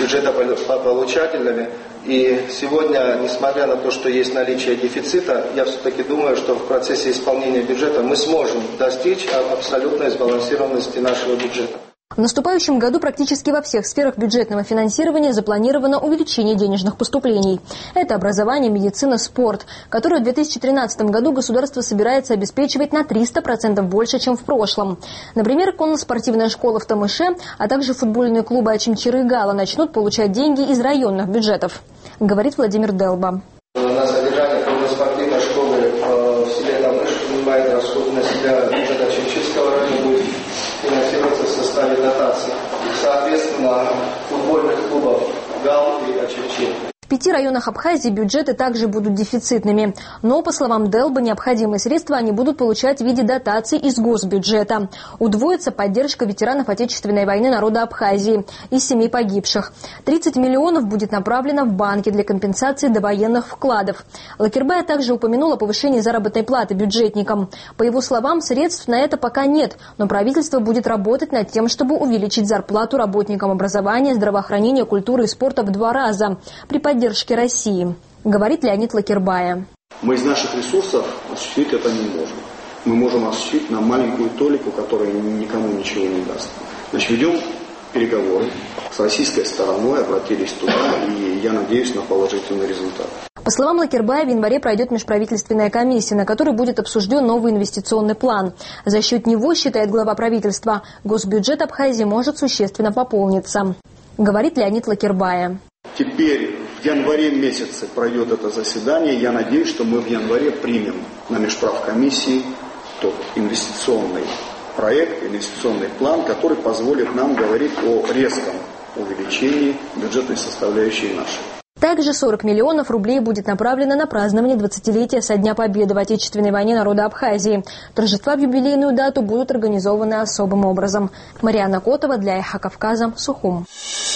бюджетополучателями. И сегодня, несмотря на то, что есть наличие дефицита, я все-таки думаю, что в процессе исполнения бюджета мы сможем достичь абсолютной сбалансированности нашего бюджета. В наступающем году практически во всех сферах бюджетного финансирования запланировано увеличение денежных поступлений. Это образование, медицина, спорт, которые в две тысячи тринадцатом году государство собирается обеспечивать на триста процентов больше, чем в прошлом. Например, конно-спортивная школа в Тамыше, а также футбольные клубы Очимчиры и Гала начнут получать деньги из районных бюджетов, говорит Владимир Делба. На содержание конно-спортивной школы в селе Тамыш принимает расходы на себя бюджет Очимчирского района, будет финансироваться в составе дотаций. Соответственно, футбольных клубов Гал и Очимчир. В пяти районах Абхазии бюджеты также будут дефицитными. Но, по словам Делба, необходимые средства они будут получать в виде дотаций из госбюджета. Удвоится поддержка ветеранов Отечественной войны народа Абхазии и семей погибших. тридцать миллионов будет направлено в банки для компенсации довоенных вкладов. Лакербай также упомянул о повышении заработной платы бюджетникам. По его словам, средств на это пока нет, но правительство будет работать над тем, чтобы увеличить зарплату работникам образования, здравоохранения, культуры и спорта в два раза при поддержки России, говорит Леонид Лакербая. Мы из наших ресурсов осуществить это не можем. Мы можем осуществить на маленькую толику, которая никому ничего не даст. Значит, ведем переговоры с российской стороной, обратились туда, и я надеюсь на положительный результат. По словам Лакербая, в январе пройдет межправительственная комиссия, на которой будет обсужден новый инвестиционный план. За счет него, считает глава правительства, госбюджет Абхазии может существенно пополниться, говорит Леонид Лакербая. Теперь в январе месяце пройдет это заседание. Я надеюсь, что мы в январе примем на межправкомиссии тот инвестиционный проект, инвестиционный план, который позволит нам говорить о резком увеличении бюджетной составляющей нашей. Также сорок миллионов рублей будет направлено на празднование двадцатилетия со Дня Победы в Отечественной войне народа Абхазии. Торжества в юбилейную дату будут организованы особым образом. Марианна Котова для Эхо Кавказа, Сухум.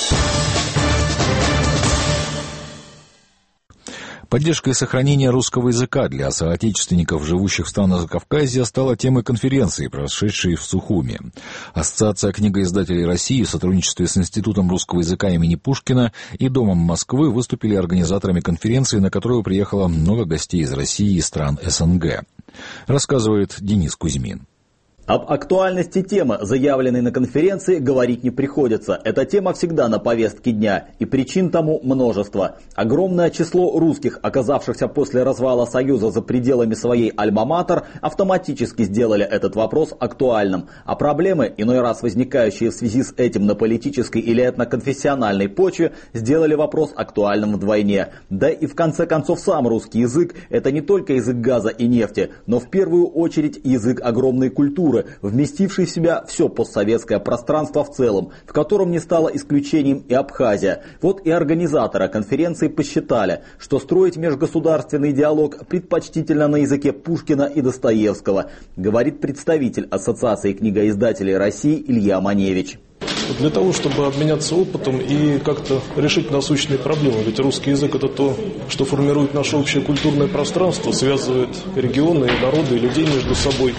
Поддержка и сохранение русского языка для соотечественников, живущих в странах Закавказья, стала темой конференции, прошедшей в Сухуме. Ассоциация книгоиздателей России в сотрудничестве с Институтом русского языка имени Пушкина и Домом Москвы выступили организаторами конференции, на которую приехало много гостей из России и стран СНГ. Рассказывает Денис Кузьмин. Об актуальности темы, заявленной на конференции, говорить не приходится. Эта тема всегда на повестке дня, и причин тому множество. Огромное число русских, оказавшихся после развала Союза за пределами своей альма-матер, автоматически сделали этот вопрос актуальным. А проблемы, иной раз возникающие в связи с этим на политической или этноконфессиональной почве, сделали вопрос актуальным вдвойне. Да и в конце концов сам русский язык – это не только язык газа и нефти, но в первую очередь язык огромной культуры, вместивший в себя все постсоветское пространство в целом, в котором не стало исключением и Абхазия. Вот и организаторы конференции посчитали, что строить межгосударственный диалог предпочтительно на языке Пушкина и Достоевского, говорит представитель Ассоциации книгоиздателей России Илья Маневич. Для того, чтобы обменяться опытом и как-то решить насущные проблемы. Ведь русский язык – это то, что формирует наше общее культурное пространство, связывает регионы, и народы, и людей между собой.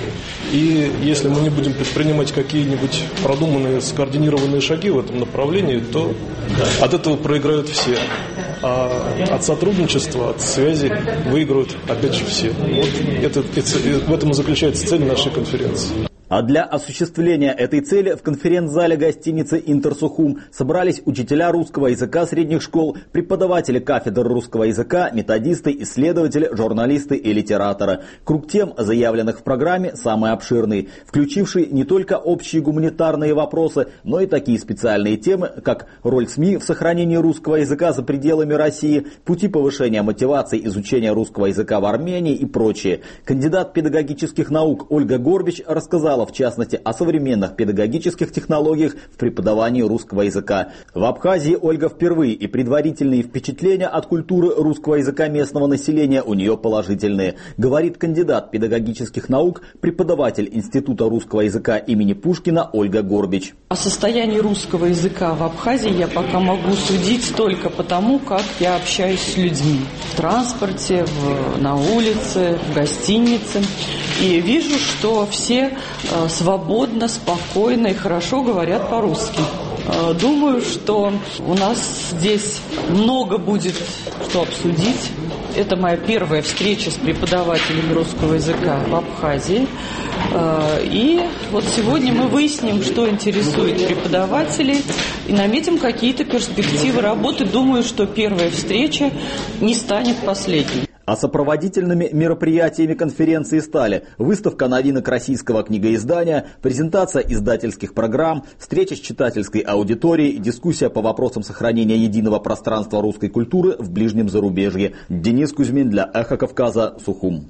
И если мы не будем предпринимать какие-нибудь продуманные, скоординированные шаги в этом направлении, то от этого проиграют все. А от сотрудничества, от связи выиграют опять же все. Вот это, это, в этом и заключается цель нашей конференции. А для осуществления этой цели в конференц-зале гостиницы «Интерсухум» собрались учителя русского языка средних школ, преподаватели кафедр русского языка, методисты, исследователи, журналисты и литераторы. Круг тем, заявленных в программе, самый обширный, включивший не только общие гуманитарные вопросы, но и такие специальные темы, как роль СМИ в сохранении русского языка за пределами России, пути повышения мотивации изучения русского языка в Армении и прочее. Кандидат педагогических наук Ольга Горбич рассказала материалов, в частности, о современных педагогических технологиях в преподавании русского языка. В Абхазии Ольга впервые, и предварительные впечатления от культуры русского языка местного населения у нее положительные, говорит кандидат педагогических наук, преподаватель Института русского языка имени Пушкина Ольга Горбич. О состоянии русского языка в Абхазии я пока могу судить только потому, как я общаюсь с людьми в транспорте, в, на улице, в гостинице. И вижу, что все э, свободно, спокойно и хорошо говорят по-русски. Э, думаю, что у нас здесь много будет что обсудить. Это моя первая встреча с преподавателями русского языка в Абхазии. И вот сегодня мы выясним, что интересует преподавателей, и наметим какие-то перспективы работы. Думаю, что первая встреча не станет последней. А сопроводительными мероприятиями конференции стали выставка новинок российского книгоиздания, презентация издательских программ, встреча с читательской аудиторией, дискуссия по вопросам сохранения единого пространства русской культуры в ближнем зарубежье. Денис Кузьмин для «Эхо Кавказа», Сухум.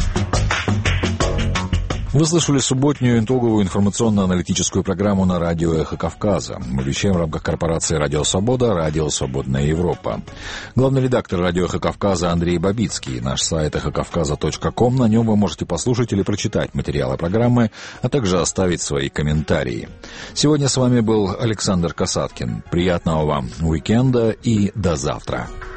Вы слышали субботнюю итоговую информационно-аналитическую программу на радио «Эхо Кавказа». Мы вещаем в рамках корпорации «Радио Свобода», «Радио Свободная Европа». Главный редактор радио «Эхо Кавказа» Андрей Бабицкий. Наш сайт эхо кавказа точка ком. На нем вы можете послушать или прочитать материалы программы, а также оставить свои комментарии. Сегодня с вами был Александр Касаткин. Приятного вам уикенда и до завтра.